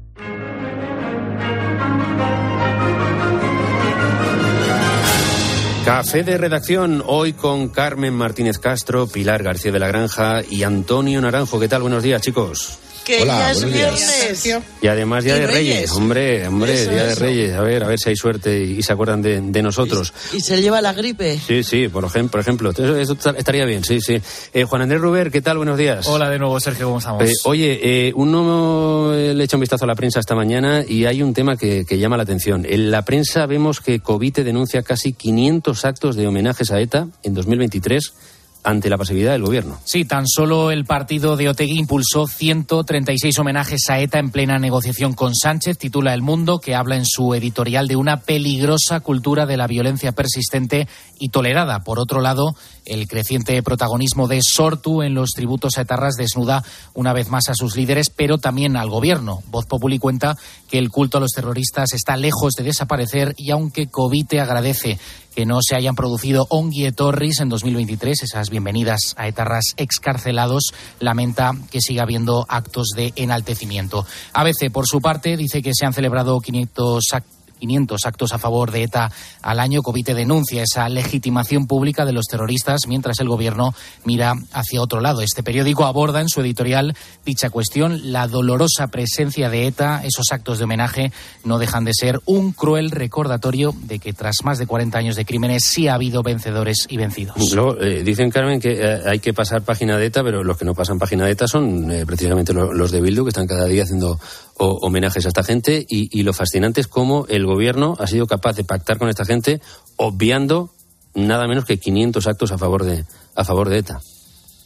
Café de redacción, hoy con Carmen Martínez Castro, Pilar García de la Granja y Antonio Naranjo. ¿Qué tal? Buenos días, chicos. Que Hola, ya es viernes. Y además Día y de Reyes. Reyes, hombre, hombre, eso, Día eso. de Reyes. A ver, a ver si hay suerte y, y se acuerdan de, de nosotros. Y, y se lleva la gripe. Sí, sí, por ejemplo, por ejemplo. Eso, eso estaría bien, sí, sí. Eh, Juan Andrés Ruber, ¿qué tal? Buenos días. Hola de nuevo, Sergio, ¿cómo estamos? Eh, oye, eh, uno eh, le echa un vistazo a la prensa esta mañana y hay un tema que, que llama la atención. En la prensa vemos que Covite denuncia casi quinientos actos de homenajes a ETA en dos mil veintitrés ante la pasividad del gobierno. Sí, tan solo el partido de Otegi impulsó ciento treinta y seis homenajes a ETA en plena negociación con Sánchez, titula El Mundo, que habla en su editorial de una peligrosa cultura de la violencia persistente y tolerada. Por otro lado, el creciente protagonismo de Sortu en los tributos a etarras desnuda una vez más a sus líderes, pero también al gobierno. Voz Populi cuenta que el culto a los terroristas está lejos de desaparecer y aunque Covite agradece que no se hayan producido ongi etorris en dos mil veintitrés, esas bienvenidas a etarras excarcelados, lamenta que siga habiendo actos de enaltecimiento. A B C, por su parte, dice que se han celebrado quinientos actos quinientos actos a favor de ETA al año. Covite denuncia esa legitimación pública de los terroristas mientras el gobierno mira hacia otro lado. Este periódico aborda en su editorial dicha cuestión. La dolorosa presencia de ETA, esos actos de homenaje, no dejan de ser un cruel recordatorio de que tras más de cuarenta años de crímenes sí ha habido vencedores y vencidos. Luego, eh, dicen, Carmen, que eh, hay que pasar página de ETA, pero los que no pasan página de ETA son eh, precisamente lo, los de Bildu, que están cada día haciendo o, homenajes a esta gente, y, y lo fascinante es cómo el gobierno ha sido capaz de pactar con esta gente, obviando nada menos que quinientos actos a favor de a favor de ETA.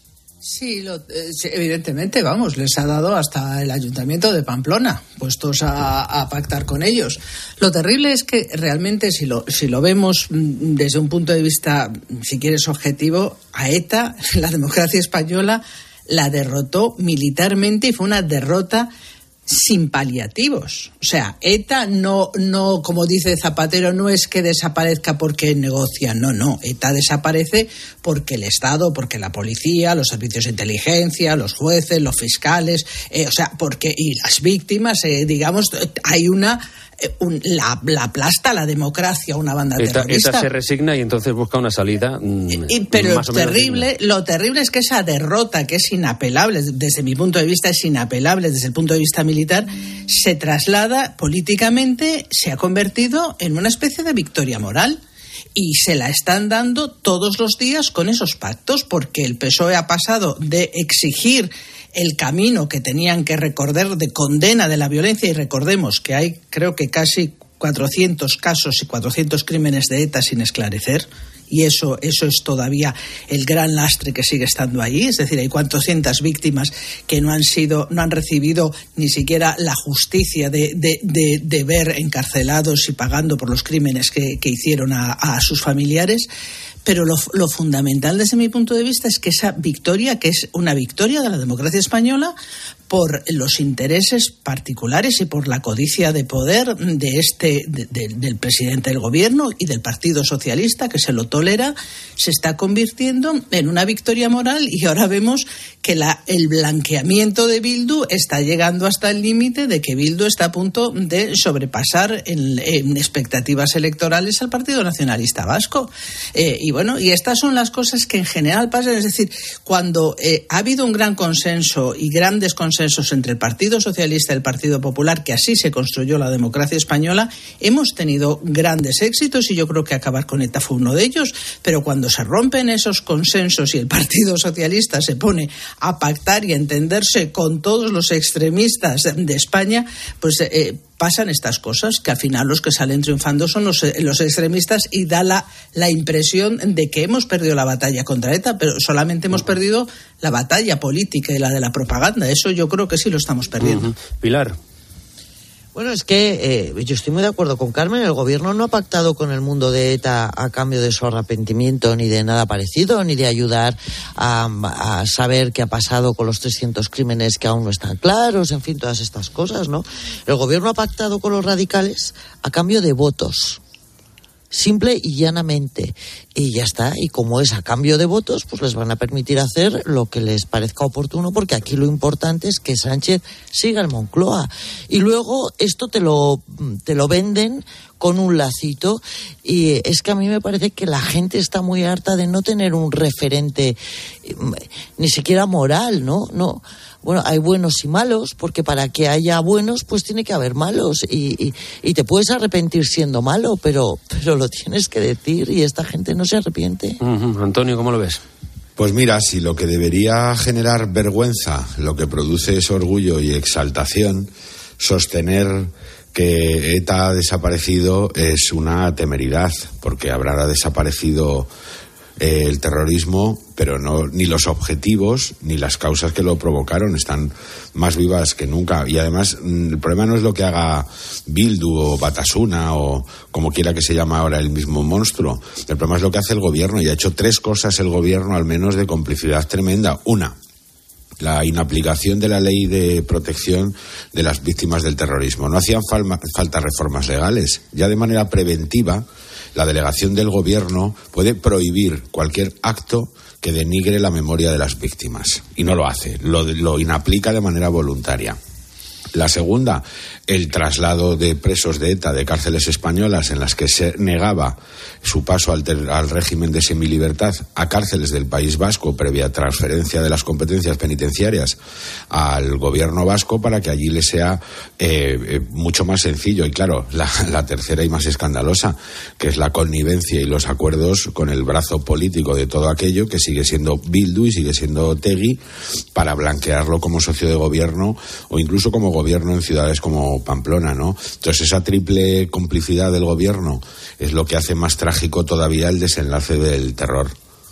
Sí, lo, eh, sí, evidentemente, vamos, les ha dado hasta el Ayuntamiento de Pamplona, puestos a, a pactar con ellos. Lo terrible es que realmente, si lo, si lo vemos desde un punto de vista, si quieres, objetivo, a ETA, la democracia española, la derrotó militarmente y fue una derrota sin paliativos. O sea, ETA no, no, como dice Zapatero, no es que desaparezca porque negocia, no, no. ETA desaparece porque el Estado, porque la policía, los servicios de inteligencia, los jueces, los fiscales, eh, o sea, porque, y las víctimas, eh, digamos, hay una... Un, la, la aplasta la democracia una banda ETA, terrorista. ETA se resigna y entonces busca una salida. Mmm, y, pero lo terrible, lo terrible es que esa derrota, que es inapelable, desde mi punto de vista es inapelable, desde el punto de vista militar, se traslada políticamente, se ha convertido en una especie de victoria moral. Y se la están dando todos los días con esos pactos, porque el P S O E ha pasado de exigir el camino que tenían que recorrer de condena de la violencia, y recordemos que hay, creo que casi cuatrocientos casos y cuatrocientos crímenes de ETA sin esclarecer, y eso, eso es todavía el gran lastre que sigue estando ahí. Es decir, hay cuatrocientas víctimas que no han sido, no han recibido ni siquiera la justicia de, de, de, de ver encarcelados y pagando por los crímenes que, que hicieron a, a sus familiares. Pero lo, lo fundamental desde mi punto de vista es que esa victoria, que es una victoria de la democracia española, por los intereses particulares y por la codicia de poder de este de, de, del presidente del gobierno y del Partido Socialista, que se lo tolera, se está convirtiendo en una victoria moral. Y ahora vemos que la, el blanqueamiento de Bildu está llegando hasta el límite de que Bildu está a punto de sobrepasar en, en expectativas electorales al Partido Nacionalista Vasco. Eh, y bueno, y estas son las cosas que en general pasan. Es decir, cuando eh, ha habido un gran consenso y grandes consensos entre el Partido Socialista y el Partido Popular, que así se construyó la democracia española, hemos tenido grandes éxitos, y yo creo que acabar con ETA fue uno de ellos. Pero cuando se rompen esos consensos y el Partido Socialista se pone a pactar y a entenderse con todos los extremistas de España, pues eh, pasan estas cosas, que al final los que salen triunfando son los, los extremistas, y da la, la impresión de que hemos perdido la batalla contra ETA, pero solamente hemos perdido la batalla política y la de la propaganda. Eso yo creo que sí lo estamos perdiendo. Uh-huh. Pilar. Bueno, es que eh, yo estoy muy de acuerdo con Carmen. El gobierno no ha pactado con el mundo de ETA a cambio de su arrepentimiento, ni de nada parecido, ni de ayudar a, a saber qué ha pasado con los trescientos crímenes que aún no están claros, en fin, todas estas cosas, ¿no? El gobierno ha pactado con los radicales a cambio de votos. Simple y llanamente. Y ya está. Y como es a cambio de votos, pues les van a permitir hacer lo que les parezca oportuno, porque aquí lo importante es que Sánchez siga en Moncloa. Y luego esto te lo, te lo venden con un lacito. Y es que a mí me parece que la gente está muy harta de no tener un referente, ni siquiera moral, ¿no? No. Bueno, hay buenos y malos, porque para que haya buenos, pues tiene que haber malos. Y, y, y te puedes arrepentir siendo malo, pero, pero lo tienes que decir, y esta gente no se arrepiente. Uh-huh. Antonio, ¿cómo lo ves? Pues mira, si lo que debería generar vergüenza, lo que produce es orgullo y exaltación, sostener que ETA ha desaparecido es una temeridad, porque habrá desaparecido eh, el terrorismo, pero no ni los objetivos ni las causas que lo provocaron están más vivas que nunca. Y además el problema no es lo que haga Bildu o Batasuna o como quiera que se llame ahora el mismo monstruo. El problema es lo que hace el gobierno, y ha hecho tres cosas el gobierno al menos de complicidad tremenda. Una, la inaplicación de la ley de protección de las víctimas del terrorismo. No hacían fal- falta reformas legales. Ya de manera preventiva, la delegación del gobierno puede prohibir cualquier acto que denigre la memoria de las víctimas. Y no lo hace, lo, lo inaplica de manera voluntaria. La segunda, el traslado de presos de ETA de cárceles españolas en las que se negaba su paso al, ter- al régimen de semilibertad a cárceles del País Vasco previa transferencia de las competencias penitenciarias al gobierno vasco, para que allí le sea eh, eh, mucho más sencillo. Y claro, la, la tercera y más escandalosa, que es la connivencia y los acuerdos con el brazo político de todo aquello que sigue siendo Bildu y sigue siendo Otegi, para blanquearlo como socio de gobierno o incluso como gobierno en ciudades como Pamplona, ¿no? Entonces esa triple complicidad del gobierno es lo que hace más trágico todavía el desenlace del terror.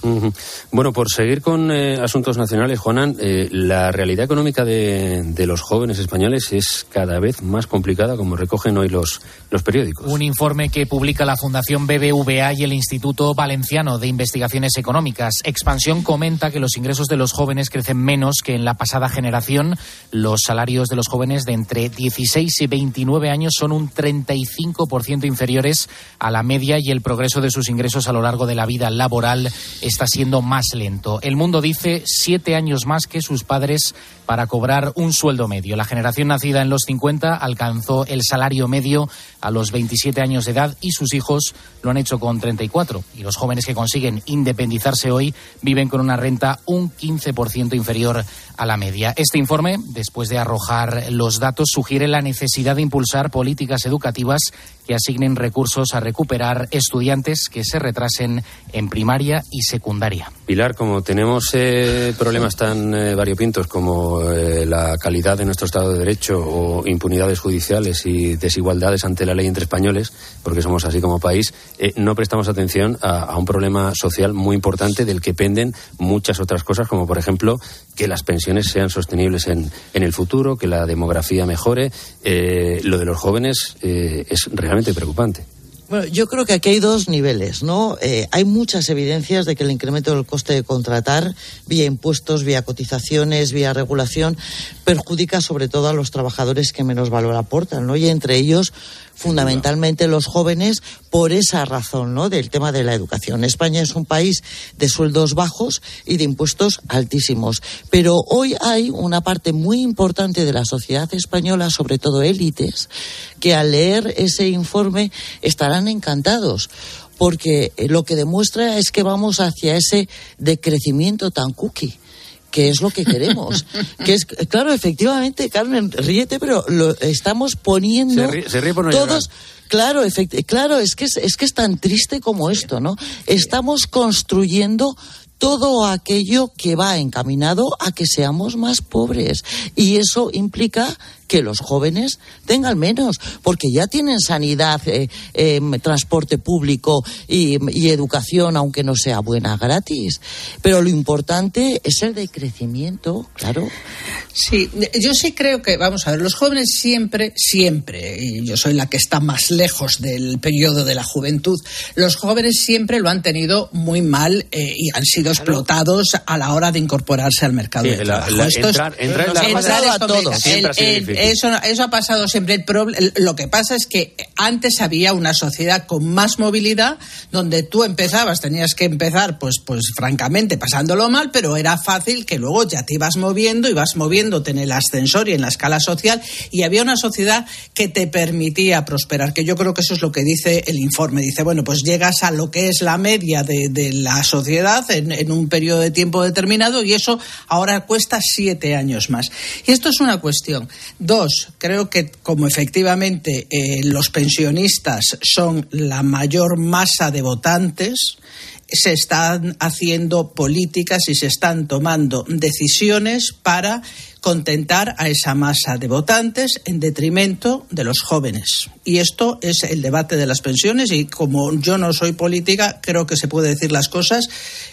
Uh-huh. Bueno, por seguir con eh, asuntos nacionales, Juanan, eh, la realidad económica de, de los jóvenes españoles es cada vez más complicada, como recogen hoy los, los periódicos. Un informe que publica la Fundación B B V A y el Instituto Valenciano de Investigaciones Económicas. Expansión comenta que los ingresos de los jóvenes crecen menos que en la pasada generación. Los salarios de los jóvenes de entre dieciséis y veintinueve años son un treinta y cinco por ciento inferiores a la media y el progreso de sus ingresos a lo largo de la vida laboral está siendo más lento. El Mundo dice siete años más que sus padres para cobrar un sueldo medio. La generación nacida en los cincuenta alcanzó el salario medio a los veintisiete años de edad y sus hijos lo han hecho con treinta y cuatro. Y los jóvenes que consiguen independizarse hoy viven con una renta un quince por ciento inferior a la media. Este informe, después de arrojar los datos, sugiere la necesidad de impulsar políticas educativas que asignen recursos a recuperar estudiantes que se retrasen en primaria y secundaria. Pilar, como tenemos eh, problemas tan eh, variopintos como eh, la calidad de nuestro Estado de Derecho o impunidades judiciales y desigualdades ante la ley entre españoles, porque somos así como país, eh, no prestamos atención a, a un problema social muy importante del que penden muchas otras cosas, como por ejemplo que las pensiones sean sostenibles en, en el futuro, que la demografía mejore. Eh, lo de los jóvenes eh, es realmente preocupante. Bueno, yo creo que aquí hay dos niveles, ¿no? Eh, hay muchas evidencias de que el incremento del coste de contratar, vía impuestos, vía cotizaciones, vía regulación, perjudica sobre todo a los trabajadores que menos valor aportan, ¿no? Y entre ellos, fundamentalmente los jóvenes, por esa razón, ¿no? Del tema de la educación. España es un país de sueldos bajos y de impuestos altísimos. Pero hoy hay una parte muy importante de la sociedad española, sobre todo élites, que al leer ese informe estarán encantados, porque lo que demuestra es que vamos hacia ese decrecimiento tan cookie, que es lo que queremos. Que es, claro, efectivamente, Carmen, ríete, pero lo estamos poniendo se ríe, se ríe por no todos. Llegar. Claro, efecti- claro, es que es, es que es tan triste como esto, ¿no? Estamos construyendo todo aquello que va encaminado a que seamos más pobres. Y eso implica que los jóvenes tengan menos, porque ya tienen sanidad, eh, eh, transporte público y, y educación, aunque no sea buena, gratis. Pero lo importante es el decrecimiento, claro. Sí, yo sí creo que, vamos a ver, los jóvenes siempre, siempre, y yo soy la que está más lejos del periodo de la juventud, los jóvenes siempre lo han tenido muy mal eh, y han sido explotados a la hora de incorporarse al mercado Sí, de la, trabajo. la, Esto entrar, es, entrar en la entrar fase- es complicado. siempre ha sido El- el- difícil. eso, eso ha pasado siempre. El pro- el- lo que pasa es que antes había una sociedad con más movilidad, donde tú empezabas, tenías que empezar, pues, pues francamente, pasándolo mal, pero era fácil que luego ya te ibas moviendo, ibas moviéndote en el ascensor y en la escala social, y había una sociedad que te permitía prosperar, que yo creo que eso es lo que dice el informe. Dice, bueno, pues llegas a lo que es la media de, de la sociedad en, en un periodo de tiempo determinado, y eso ahora cuesta siete años más. Y esto es una cuestión. Dos, creo que como efectivamente eh, los pensionistas son la mayor masa de votantes, se están haciendo políticas y se están tomando decisiones para contentar a esa masa de votantes en detrimento de los jóvenes. Y esto es el debate de las pensiones, y como yo no soy política, creo que se puede decir las cosas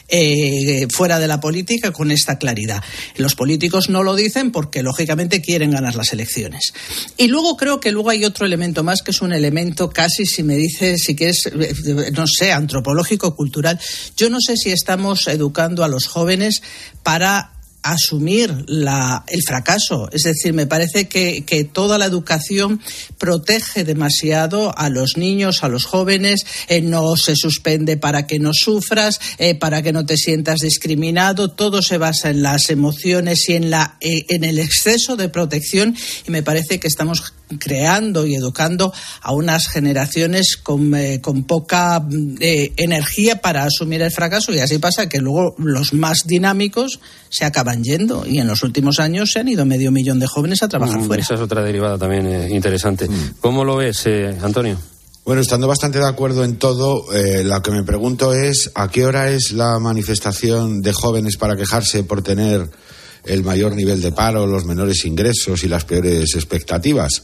eh, fuera de la política con esta claridad. Los políticos no lo dicen porque lógicamente quieren ganar las elecciones. Y luego creo que luego hay otro elemento más, que es un elemento casi, si me dices, si quieres, no sé, antropológico, cultural. Yo no sé si estamos educando a los jóvenes para asumir la, el fracaso. Es decir, me parece que, que toda la educación protege demasiado a los niños, a los jóvenes, eh, no se suspende para que no sufras, eh, para que no te sientas discriminado, todo se basa en las emociones y en, la, eh, en el exceso de protección, y me parece que estamos creando y educando a unas generaciones con, eh, con poca eh, energía para asumir el fracaso, y así pasa que luego los más dinámicos se acaban yendo, y en los últimos años se han ido medio millón de jóvenes a trabajar mm, fuera. Esa es otra derivada también eh, interesante. Mm. ¿Cómo lo ves, eh, Antonio? Bueno, estando bastante de acuerdo en todo, eh, lo que me pregunto es ¿a qué hora es la manifestación de jóvenes para quejarse por tener el mayor nivel de paro, los menores ingresos y las peores expectativas?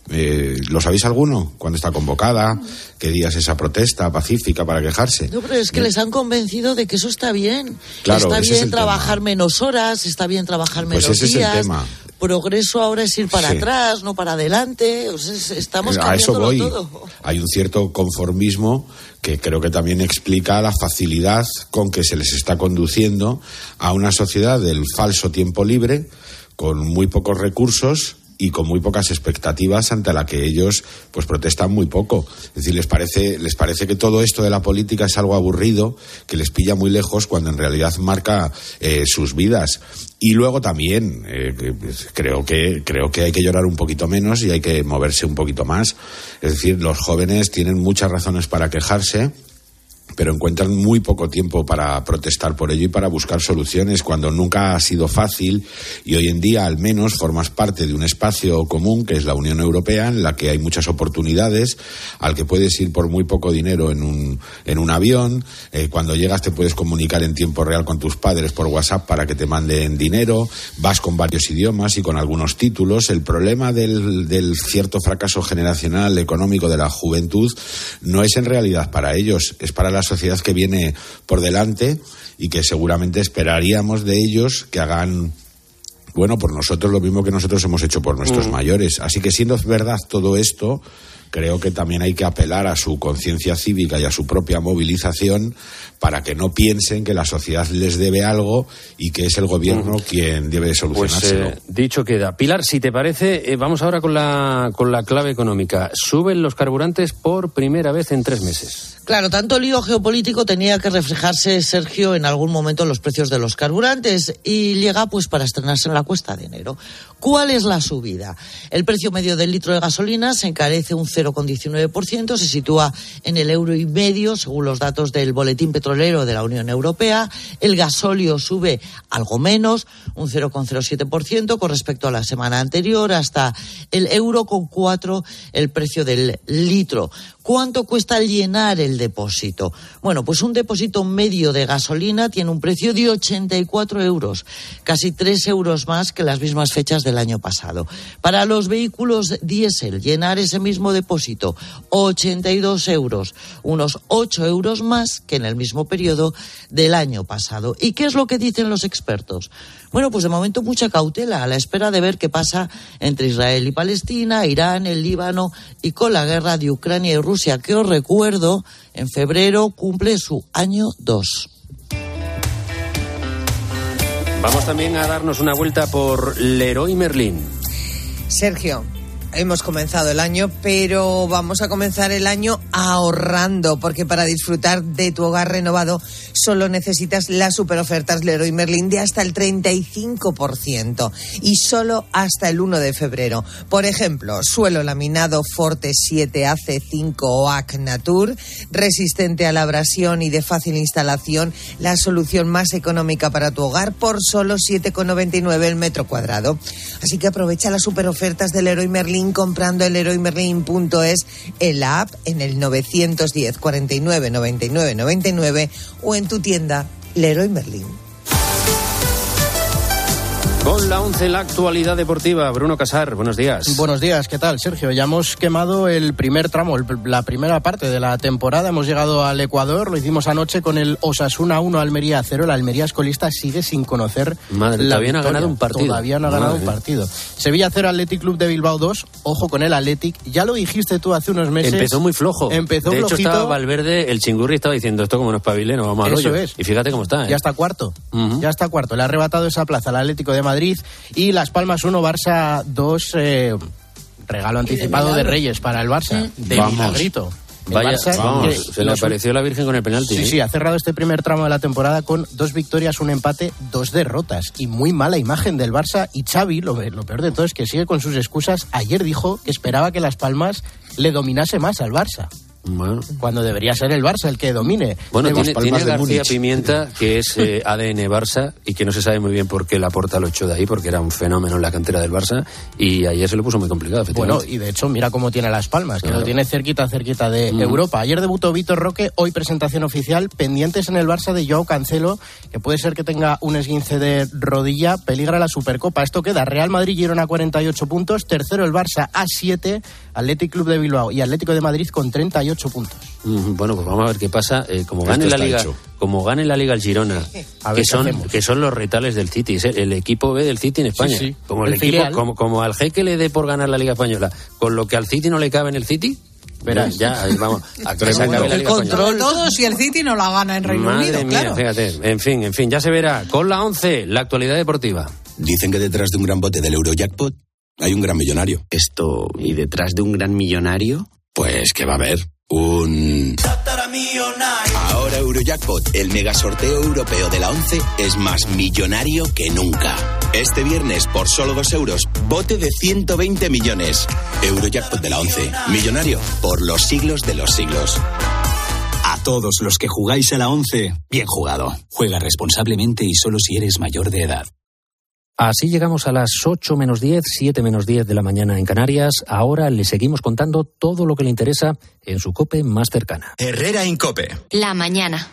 Eh, ¿Lo sabéis alguno? ¿Cuándo está convocada? ¿Qué día es esa protesta pacífica para quejarse? No, pero es que eh. les han convencido de que eso está bien. Claro, está bien es trabajar tema. menos horas, está bien trabajar menos pues ese días. Es el tema. Progreso ahora es ir para sí. atrás, no para adelante. O sea, estamos a eso voy. todo. Hay un cierto conformismo que creo que también explica la facilidad con que se les está conduciendo a una sociedad del falso tiempo libre, con muy pocos recursos y con muy pocas expectativas, ante la que ellos pues protestan muy poco. Es decir, les parece les parece que todo esto de la política es algo aburrido, que les pilla muy lejos, cuando en realidad marca eh, sus vidas. Y luego también eh, creo que creo que hay que llorar un poquito menos y hay que moverse un poquito más. Es decir, los jóvenes tienen muchas razones para quejarse, pero encuentran muy poco tiempo para protestar por ello y para buscar soluciones, cuando nunca ha sido fácil, y hoy en día al menos formas parte de un espacio común que es la Unión Europea, en la que hay muchas oportunidades, al que puedes ir por muy poco dinero en un, en un avión, eh, cuando llegas te puedes comunicar en tiempo real con tus padres por WhatsApp para que te manden dinero, vas con varios idiomas y con algunos títulos. El problema del, del cierto fracaso generacional económico de la juventud no es en realidad para ellos, es para la sociedad que viene por delante, y que seguramente esperaríamos de ellos que hagan, bueno, por nosotros lo mismo que nosotros hemos hecho por nuestros mm. mayores. Así que, siendo verdad todo esto, creo que también hay que apelar a su conciencia cívica y a su propia movilización, para que no piensen que la sociedad les debe algo y que es el gobierno mm. quien debe de solucionárselo. Pues, eh, dicho queda. Pilar, si te parece, eh, vamos ahora con la, con la clave económica. Suben los carburantes por primera vez en tres meses. Claro, tanto lío geopolítico tenía que reflejarse, Sergio, en algún momento en los precios de los carburantes, y llega pues para estrenarse en la cuesta de enero. ¿Cuál es la subida? El precio medio del litro de gasolina se encarece un cero coma diecinueve por ciento, se sitúa en el euro y medio, según los datos del Boletín Petrolero de la Unión Europea. El gasóleo sube algo menos, un cero coma cero siete por ciento con respecto a la semana anterior, hasta el euro con cuatro el precio del litro. ¿Cuánto cuesta llenar el depósito? Bueno, pues un depósito medio de gasolina tiene un precio de ochenta y cuatro euros, casi tres euros más que las mismas fechas del año pasado. Para los vehículos diésel, llenar ese mismo depósito, ochenta y dos euros, unos ocho euros más que en el mismo periodo del año pasado. ¿Y qué es lo que dicen los expertos? Bueno, pues de momento mucha cautela, a la espera de ver qué pasa entre Israel y Palestina, Irán, el Líbano, y con la guerra de Ucrania y Rusia, que os recuerdo, en febrero cumple su año dos. Vamos también a darnos una vuelta por Leroy Merlin. Sergio, hemos comenzado el año, pero vamos a comenzar el año ahorrando, porque para disfrutar de tu hogar renovado solo necesitas las superofertas Leroy Merlin de hasta el treinta y cinco por ciento, y solo hasta el uno de febrero. Por ejemplo, suelo laminado Forte siete A C cinco O A C Natur, resistente a la abrasión y de fácil instalación, la solución más económica para tu hogar por solo siete con noventa y nueve el metro cuadrado. Así que aprovecha las superofertas de Leroy Merlin comprando en leroy merlin punto es, en la app, en el nueve uno cero, cuarenta y nueve, noventa y nueve, noventa y nueve o en tu tienda Leroy Merlin. Con la once, la actualidad deportiva. Bruno Casar, buenos días. Buenos días, ¿qué tal, Sergio? Ya hemos quemado el primer tramo, el, la primera parte de la temporada. Hemos llegado al Ecuador, lo hicimos anoche con el Osasuna uno, Almería cero. El Almería escolista sigue sin conocer Madre, la todavía no ha ganado un partido. Todavía no ha ganado Madre. un partido. Sevilla cero, Athletic Club de Bilbao dos. Ojo con el Athletic. Ya lo dijiste tú hace unos meses. Empezó muy flojo. Empezó de flojito. hecho, estaba Valverde, el chingurri estaba diciendo, esto como no espabile, no vamos al hoyo. Es. Y fíjate cómo está, ¿eh? Ya está cuarto. Uh-huh. Ya está cuarto. Le ha arrebatado esa plaza al Atlético de Madrid. Y Las Palmas uno, Barça dos, eh, regalo anticipado de, de Reyes para el Barça, mm. de milagrito. Vaya, Barça, vamos, que, se le apareció la Virgen con el penalti. Sí, ¿eh? sí, ha cerrado este primer tramo de la temporada con dos victorias, un empate, dos derrotas. Y muy mala imagen del Barça. Y Xavi, lo, lo peor de todo es que sigue con sus excusas. Ayer dijo que esperaba que Las Palmas le dominase más al Barça. Bueno. Cuando debería ser el Barça el que domine. Bueno, de tiene, tiene García Múnich. Pimienta, que es eh, A D N Barça, y que no se sabe muy bien por qué Laporta lo echó de ahí, porque era un fenómeno en la cantera del Barça, y ayer se lo puso muy complicado, efectivamente. Bueno, y de hecho, mira cómo tiene Las Palmas, que claro. lo tiene cerquita, cerquita de mm. Europa. Ayer debutó Vitor Roque, hoy presentación oficial, pendientes en el Barça de Joao Cancelo, que puede ser que tenga un esguince de rodilla, peligra la Supercopa. Esto queda Real Madrid, Girona cuarenta y ocho puntos, tercero el Barça a siete, Athletic Club de Bilbao y Atlético de Madrid con treinta y ocho puntos. Bueno, pues vamos a ver qué pasa. Eh, como gane la Liga, hecho. como gane la Liga el Girona, que son que son los retales del City, es el, el equipo B del City en España. Sí, sí. Como el, El equipo, filial. como, como al Jeque le dé por ganar la Liga Española, con lo que al City no le cabe en el City. Verás, ya, ya vamos a que se acabe la El Liga control Española. todos y el City no la gana en Reino Madre Unido, mía, claro. fíjate. En fin, en fin, ya se verá. Con la once, la actualidad deportiva. Dicen que detrás de un gran bote del Eurojackpot hay un gran millonario. Esto, ¿y detrás de un gran millonario? Pues que va a haber un... Ahora Eurojackpot, el mega sorteo europeo de la once, es más millonario que nunca. Este viernes, por solo dos euros, bote de ciento veinte millones. Eurojackpot de la once, millonario por los siglos de los siglos. A todos los que jugáis a la once, bien jugado. Juega responsablemente y solo si eres mayor de edad. Así llegamos a las ocho menos diez, siete menos diez de la mañana en Canarias. Ahora le seguimos contando todo lo que le interesa en su COPE más cercana. Herrera Incope. La mañana.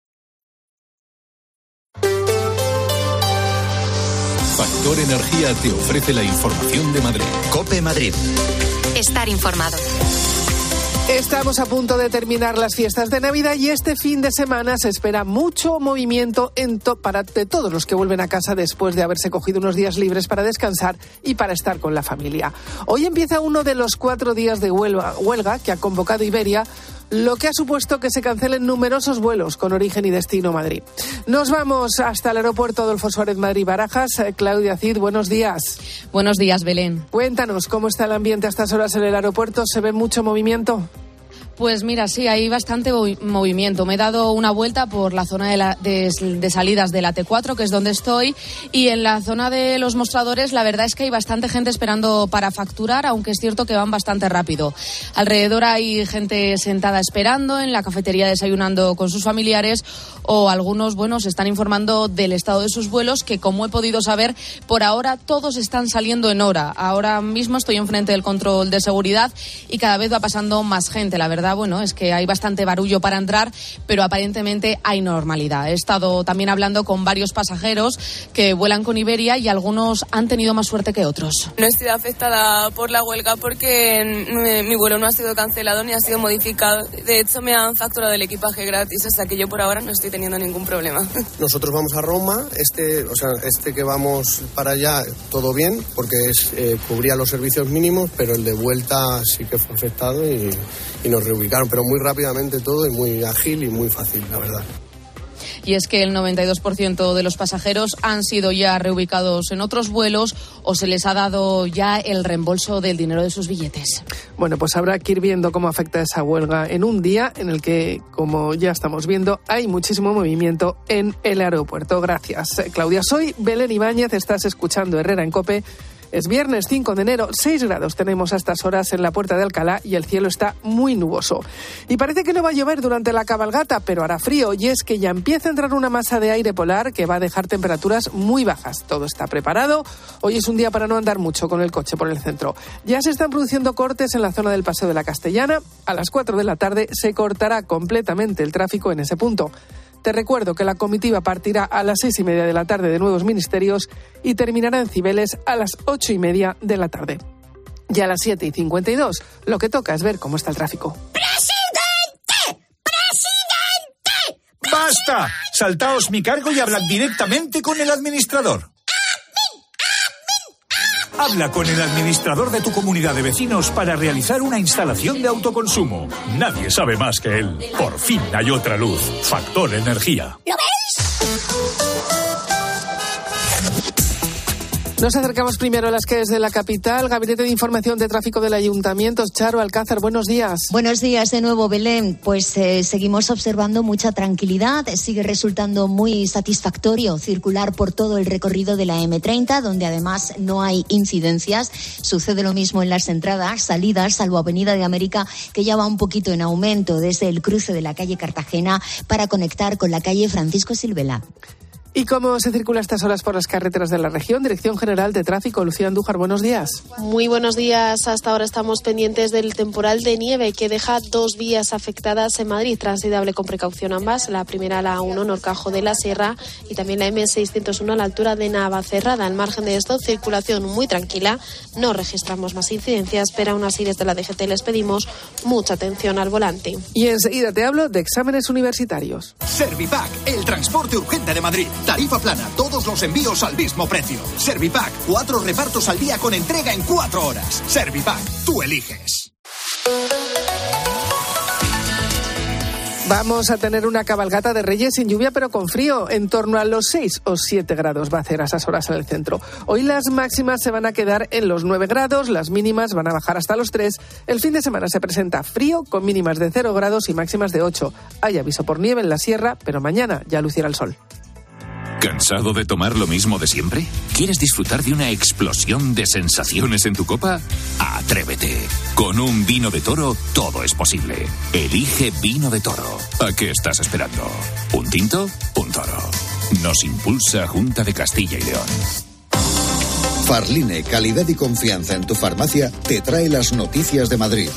Factor Energía te ofrece la información de Madrid. COPE Madrid. Estar informado. Estamos a punto de terminar las fiestas de Navidad y este fin de semana se espera mucho movimiento en to- para de todos los que vuelven a casa después de haberse cogido unos días libres para descansar y para estar con la familia. Hoy empieza uno de los cuatro días de huelga, huelga que ha convocado Iberia, lo que ha supuesto que se cancelen numerosos vuelos con origen y destino Madrid. Nos vamos hasta el aeropuerto Adolfo Suárez Madrid-Barajas. Claudia Cid, buenos días. Buenos días, Belén. Cuéntanos, ¿cómo está el ambiente a estas horas en el aeropuerto? ¿Se ve mucho movimiento? Pues mira, sí, hay bastante movi- movimiento. Me he dado una vuelta por la zona de, la, de, de salidas de la T cuatro, que es donde estoy, y en la zona de los mostradores la verdad es que hay bastante gente esperando para facturar, aunque es cierto que van bastante rápido. Alrededor hay gente sentada esperando, en la cafetería desayunando con sus familiares, o algunos, bueno, se están informando del estado de sus vuelos, que como he podido saber, por ahora todos están saliendo en hora. Ahora mismo estoy enfrente del control de seguridad y cada vez va pasando más gente, la verdad. Bueno, es que hay bastante barullo para entrar, pero aparentemente hay normalidad. He estado también hablando con varios pasajeros que vuelan con Iberia y algunos han tenido más suerte que otros. No estoy afectada por la huelga porque mi, mi vuelo no ha sido cancelado ni ha sido modificado. De hecho, me han facturado el equipaje gratis, o sea que yo por ahora no estoy teniendo ningún problema. Nosotros vamos a Roma, este, o sea, este que vamos para allá, todo bien, porque es, eh, cubría los servicios mínimos, pero el de vuelta sí que fue afectado y, y nos reubicaron, pero muy rápidamente todo y muy ágil y muy fácil, la verdad. Y es que el noventa y dos por ciento de los pasajeros han sido ya reubicados en otros vuelos o se les ha dado ya el reembolso del dinero de sus billetes. Bueno, pues habrá que ir viendo cómo afecta esa huelga en un día en el que, como ya estamos viendo, hay muchísimo movimiento en el aeropuerto. Gracias, Claudia. Soy Belén Ibáñez, estás escuchando Herrera en COPE. Es viernes cinco de enero, seis grados tenemos a estas horas en la Puerta de Alcalá y el cielo está muy nuboso. Y parece que no va a llover durante la cabalgata, pero hará frío, y es que ya empieza a entrar una masa de aire polar que va a dejar temperaturas muy bajas. Todo está preparado. Hoy es un día para no andar mucho con el coche por el centro. Ya se están produciendo cortes en la zona del Paseo de la Castellana. A las cuatro de la tarde se cortará completamente el tráfico en ese punto. Te recuerdo que la comitiva partirá a las seis y media de la tarde de Nuevos Ministerios y terminará en Cibeles a las ocho y media de la tarde. Y a las siete y cincuenta y dos, lo que toca es ver cómo está el tráfico. ¡Presidente! ¡Presidente! ¡Basta! Saltaos mi cargo y hablad directamente con el administrador. Habla con el administrador de tu comunidad de vecinos para realizar una instalación de autoconsumo. Nadie sabe más que él. Por fin hay otra luz. Factor Energía. ¿Lo veis? Nos acercamos primero a las calles de la capital. Gabinete de Información de Tráfico del Ayuntamiento. Charo Alcázar, buenos días. Buenos días de nuevo, Belén. Pues eh, seguimos observando mucha tranquilidad. Sigue resultando muy satisfactorio circular por todo el recorrido de la eme treinta, donde además no hay incidencias. Sucede lo mismo en las entradas, salidas, salvo Avenida de América, que ya va un poquito en aumento desde el cruce de la calle Cartagena para conectar con la calle Francisco Silvela. ¿Y cómo se circula a estas horas por las carreteras de la región? Dirección General de Tráfico, Lucía Andújar, buenos días. Muy buenos días. Hasta ahora estamos pendientes del temporal de nieve que deja dos vías afectadas en Madrid, transitable con precaución ambas. La primera, la A uno, Norcajo de la Sierra, y también la eme seiscientos uno a la altura de Navacerrada. Al margen de esto, circulación muy tranquila. No registramos más incidencias, pero aún así desde la D G T les pedimos mucha atención al volante. Y enseguida te hablo de exámenes universitarios. Servipack, el transporte urgente de Madrid. Tarifa plana, todos los envíos al mismo precio. Servipack, cuatro repartos al día con entrega en cuatro horas. Servipack, tú eliges. Vamos a tener una cabalgata de Reyes sin lluvia pero con frío. En torno a los seis o siete grados va a hacer a esas horas en el centro. Hoy las máximas se van a quedar en los nueve grados, las mínimas van a bajar hasta los tres. El fin de semana se presenta frío con mínimas de cero grados y máximas de ocho. Hay aviso por nieve en la sierra, pero mañana ya lucirá el sol. ¿Cansado de tomar lo mismo de siempre? ¿Quieres disfrutar de una explosión de sensaciones en tu copa? Atrévete. Con un vino de Toro todo es posible. Elige Vino de Toro. ¿A qué estás esperando? ¿Un tinto? Un Toro. Nos impulsa Junta de Castilla y León. Farline, calidad y confianza en tu farmacia, te trae las noticias de Madrid.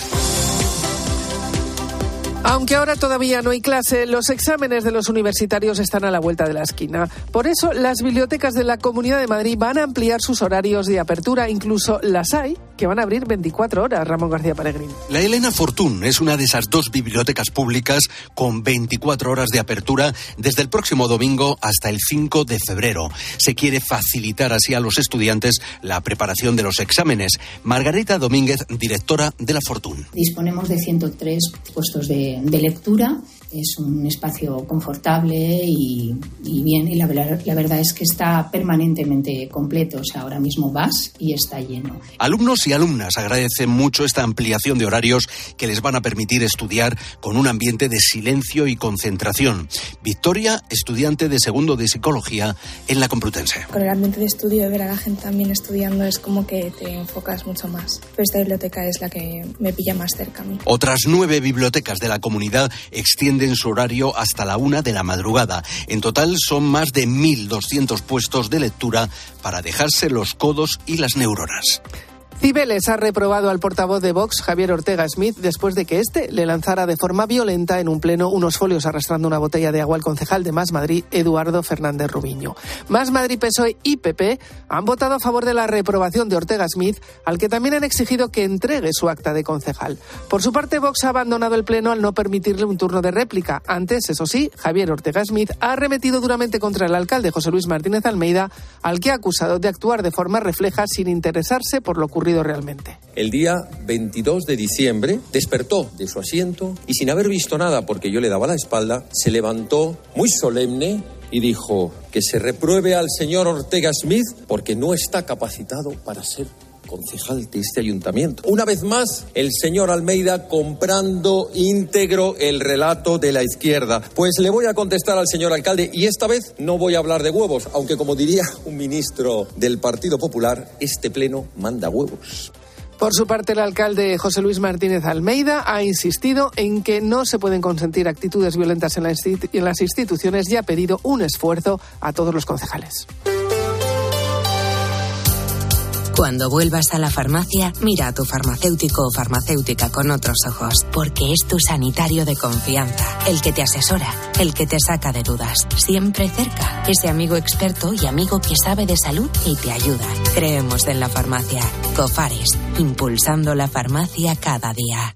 Aunque ahora todavía no hay clase, los exámenes de los universitarios están a la vuelta de la esquina. Por eso, las bibliotecas de la Comunidad de Madrid van a ampliar sus horarios de apertura. Incluso las hay que van a abrir veinticuatro horas, Ramón García Peregrín. La Elena Fortún es una de esas dos bibliotecas públicas con veinticuatro horas de apertura desde el próximo domingo hasta el cinco de febrero. Se quiere facilitar así a los estudiantes la preparación de los exámenes. Margarita Domínguez, directora de la Fortún. Disponemos de ciento tres puestos de de lectura, es un espacio confortable y, y bien, y la, la verdad es que está permanentemente completo, o sea, ahora mismo vas y está lleno. Alumnos y alumnas agradecen mucho esta ampliación de horarios que les van a permitir estudiar con un ambiente de silencio y concentración. Victoria, estudiante de segundo de Psicología en la Complutense. Con el ambiente de estudio, de ver a la gente también estudiando, es como que te enfocas mucho más. Pero esta biblioteca es la que me pilla más cerca a mí. Otras nueve bibliotecas de la comunidad extienden su horario hasta la una de la madrugada. En total son más de mil doscientos puestos de lectura para dejarse los codos y las neuronas. Cibeles ha reprobado al portavoz de Vox, Javier Ortega Smith, después de que éste le lanzara de forma violenta en un pleno unos folios arrastrando una botella de agua al concejal de Más Madrid, Eduardo Fernández Rubiño. Más Madrid, P S O E y P P han votado a favor de la reprobación de Ortega Smith, al que también han exigido que entregue su acta de concejal. Por su parte, Vox ha abandonado el pleno al no permitirle un turno de réplica. Antes, eso sí, Javier Ortega Smith ha arremetido duramente contra el alcalde José Luis Martínez Almeida, al que ha acusado de actuar de forma refleja sin interesarse por lo ocurrido realmente. El día veintidós de diciembre despertó de su asiento y sin haber visto nada porque yo le daba la espalda, se levantó muy solemne y dijo que se repruebe al señor Ortega Smith porque no está capacitado para ser concejal de este ayuntamiento. Una vez más, el señor Almeida comprando íntegro el relato de la izquierda. Pues le voy a contestar al señor alcalde y esta vez no voy a hablar de huevos, aunque como diría un ministro del Partido Popular, este pleno manda huevos. Por su parte, el alcalde José Luis Martínez Almeida ha insistido en que no se pueden consentir actitudes violentas en, la instit- en las instituciones y ha pedido un esfuerzo a todos los concejales. Cuando vuelvas a la farmacia, mira a tu farmacéutico o farmacéutica con otros ojos, porque es tu sanitario de confianza, el que te asesora, el que te saca de dudas, siempre cerca, ese amigo experto y amigo que sabe de salud y te ayuda. Creemos en la farmacia. Cofares, impulsando la farmacia cada día.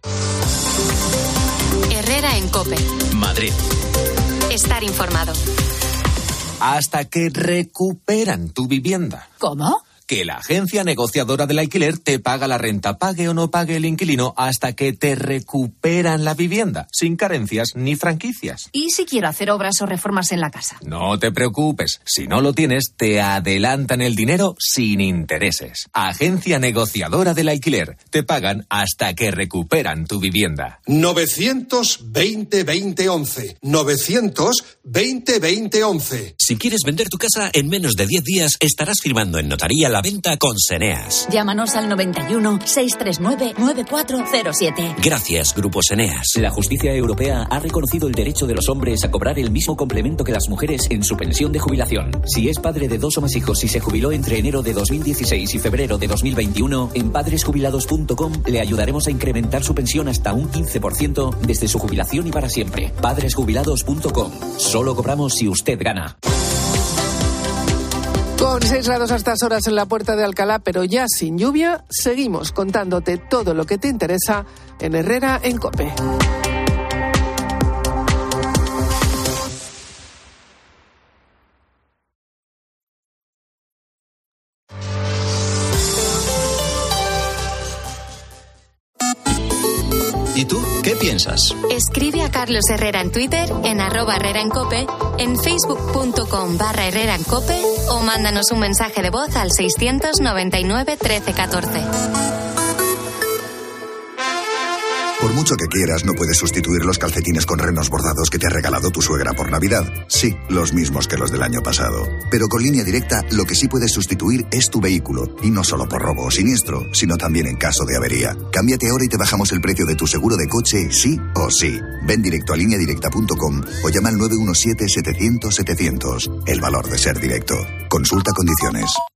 Herrera en COPE. Madrid. Estar informado. Hasta que recuperan tu vivienda. ¿Cómo? que la agencia negociadora del alquiler te paga la renta, pague o no pague el inquilino, hasta que te recuperan la vivienda, sin carencias ni franquicias. ¿Y si quiero hacer obras o reformas en la casa? No te preocupes, si no lo tienes, te adelantan el dinero sin intereses. Agencia negociadora del alquiler, te pagan hasta que recuperan tu vivienda. novecientos veinte veinte once. novecientos veinte veinte once. Si quieres vender tu casa en menos de diez días, estarás firmando en notaría la venta con Seneas. Llámanos al noventa y uno, seiscientos treinta y nueve, noventa y cuatro cero siete. Gracias, Grupo Seneas. La justicia europea ha reconocido el derecho de los hombres a cobrar el mismo complemento que las mujeres en su pensión de jubilación. Si es padre de dos o más hijos y se jubiló entre enero de dos mil dieciséis y febrero de dos mil veintiuno, en padres jubilados punto com le ayudaremos a incrementar su pensión hasta un quince por ciento desde su jubilación y para siempre. padres jubilados punto com. Solo cobramos si usted gana. Con seis grados a estas horas en la Puerta de Alcalá, pero ya sin lluvia, seguimos contándote todo lo que te interesa en Herrera en COPE. ¿Y tú qué piensas? Escribe a Carlos Herrera en Twitter, en arroba Herrera en Cope, en facebook.com barra Herrera en Cope o mándanos un mensaje de voz al seiscientos noventa y nueve, trece, catorce. Por mucho que quieras, no puedes sustituir los calcetines con renos bordados que te ha regalado tu suegra por Navidad. Sí, los mismos que los del año pasado. Pero con Línea Directa, lo que sí puedes sustituir es tu vehículo. Y no solo por robo o siniestro, sino también en caso de avería. Cámbiate ahora y te bajamos el precio de tu seguro de coche, sí o sí. Ven directo a línea directa punto com o llama al nueve uno siete, setecientos, setecientos. El valor de ser directo. Consulta condiciones.